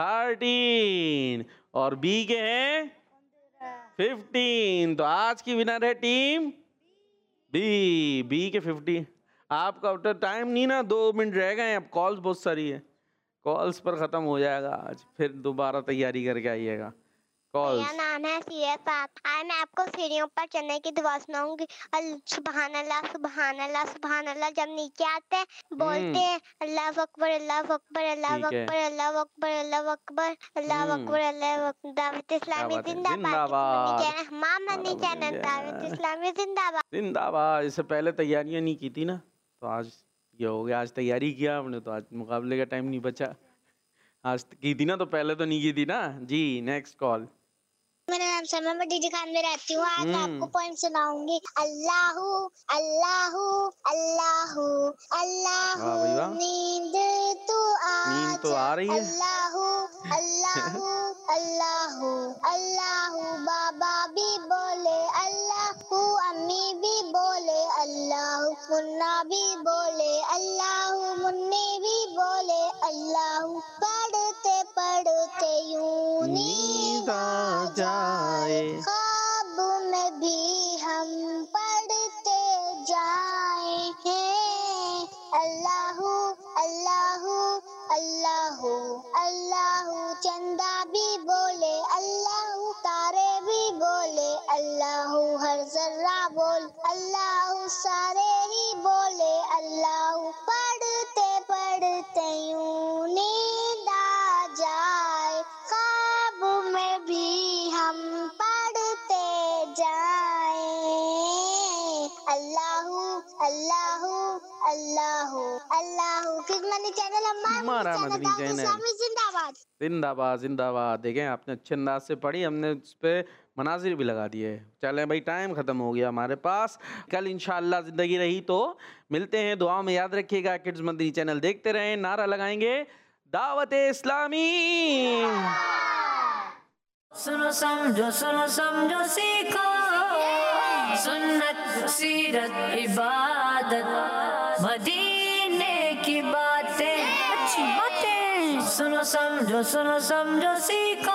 Speaker 2: थर्टीन और बी के हैं फिफ्टीन। तो आज की विनर है टीम बी। बी के फिफ्टीन। आपका तो टाइम नहीं ना, दो मिनट रह गए हैं। अब कॉल्स बहुत सारी है, कॉल्स पर ख़त्म हो जाएगा आज, फिर दोबारा तैयारी करके आइएगा। कॉल्स।
Speaker 3: मेरा नाम है सीरत पाक। आज मैं आपको सीढ़ियों पर चलने की दुआ सुनाऊंगी। सुबहान अल्लाह सुबहान अल्लाह सुबहान अल्लाह। जब नीचे आते हैं बोलते हैं अल्लाह अकबर अल्लाह अकबर अल्लाह अकबर अल्लाह अकबर अल्लाह अकबर अल्लाह अकबर अल्लाह अकबर। दावत इस्लामी जिंदाबाद। मदनी चैनल दावत इस्लामी जिंदाबाद
Speaker 2: जिंदाबाद। इससे पहले तैयारियां नहीं की थी ना, तो आज ये हो गया। आज तैयारी किया हमने, तो आज मुकाबले का टाइम नहीं बचा। आज की थी ना, तो पहले तो नहीं की थी ना जी। Next call.
Speaker 3: मेरा नाम समा, मैं डीडी खान में रहती हूँ। आज मैं आपको पोएम सुनाऊंगी। अल्लाहू अल्लाहू अल्लाहू अल्लाहू नींद तो
Speaker 2: नींद तो आ रही है।
Speaker 3: अल्लाहू अल्लाहू अल्लाहू अल्लाहू। बाबा भी बोले अल्लाहू, अम्मी भी बोले अल्लाहू, मुन्ना भी बोले अल्लाहू, मुन्नी भी बोले अल्लाहू। पढ़ते पढ़ते यूं नींद आ जाए, ख्वाब में भी हम पढ़ते जाएंगे। अल्लाहू अल्लाहू अल्लाहू अल्लाहू। चंदा भी बोले अल्लाहू, तारे भी बोले अल्लाहू, हर जर्रा बोल अल्लाहू, सारे ही बोले अल्लाहू। पढ़ते पढ़ते यूं नींद आ जाए, ख्वाब में भी हम पढ़ते जाए। अल्लाहू अल्लाहू अल्लाहू अल्लाहू। किस मनी चैनल
Speaker 2: हमारा मदनी चैनल
Speaker 3: जिंदाबाद
Speaker 2: जिंदाबाद जिंदाबाद। देखें आपने अच्छे अंदाज से पढ़ी, हमने उस पर मनाजिर भी लगा दिए। चलें भाई, टाइम ख़त्म हो गया हमारे पास। कल इंशाअल्लाह ज़िंदगी रही तो मिलते हैं। दुआ में याद रखिएगा। किड्स मदनी चैनल देखते रहें, नारा लगाएंगे दावत इस्लामी।
Speaker 5: सुनो समझो सुनो समझो सीखो सुन्नत सीरत इबादत मदीने की बातें अच्छी बातें। सुनो समझो सुनो समझो सीखो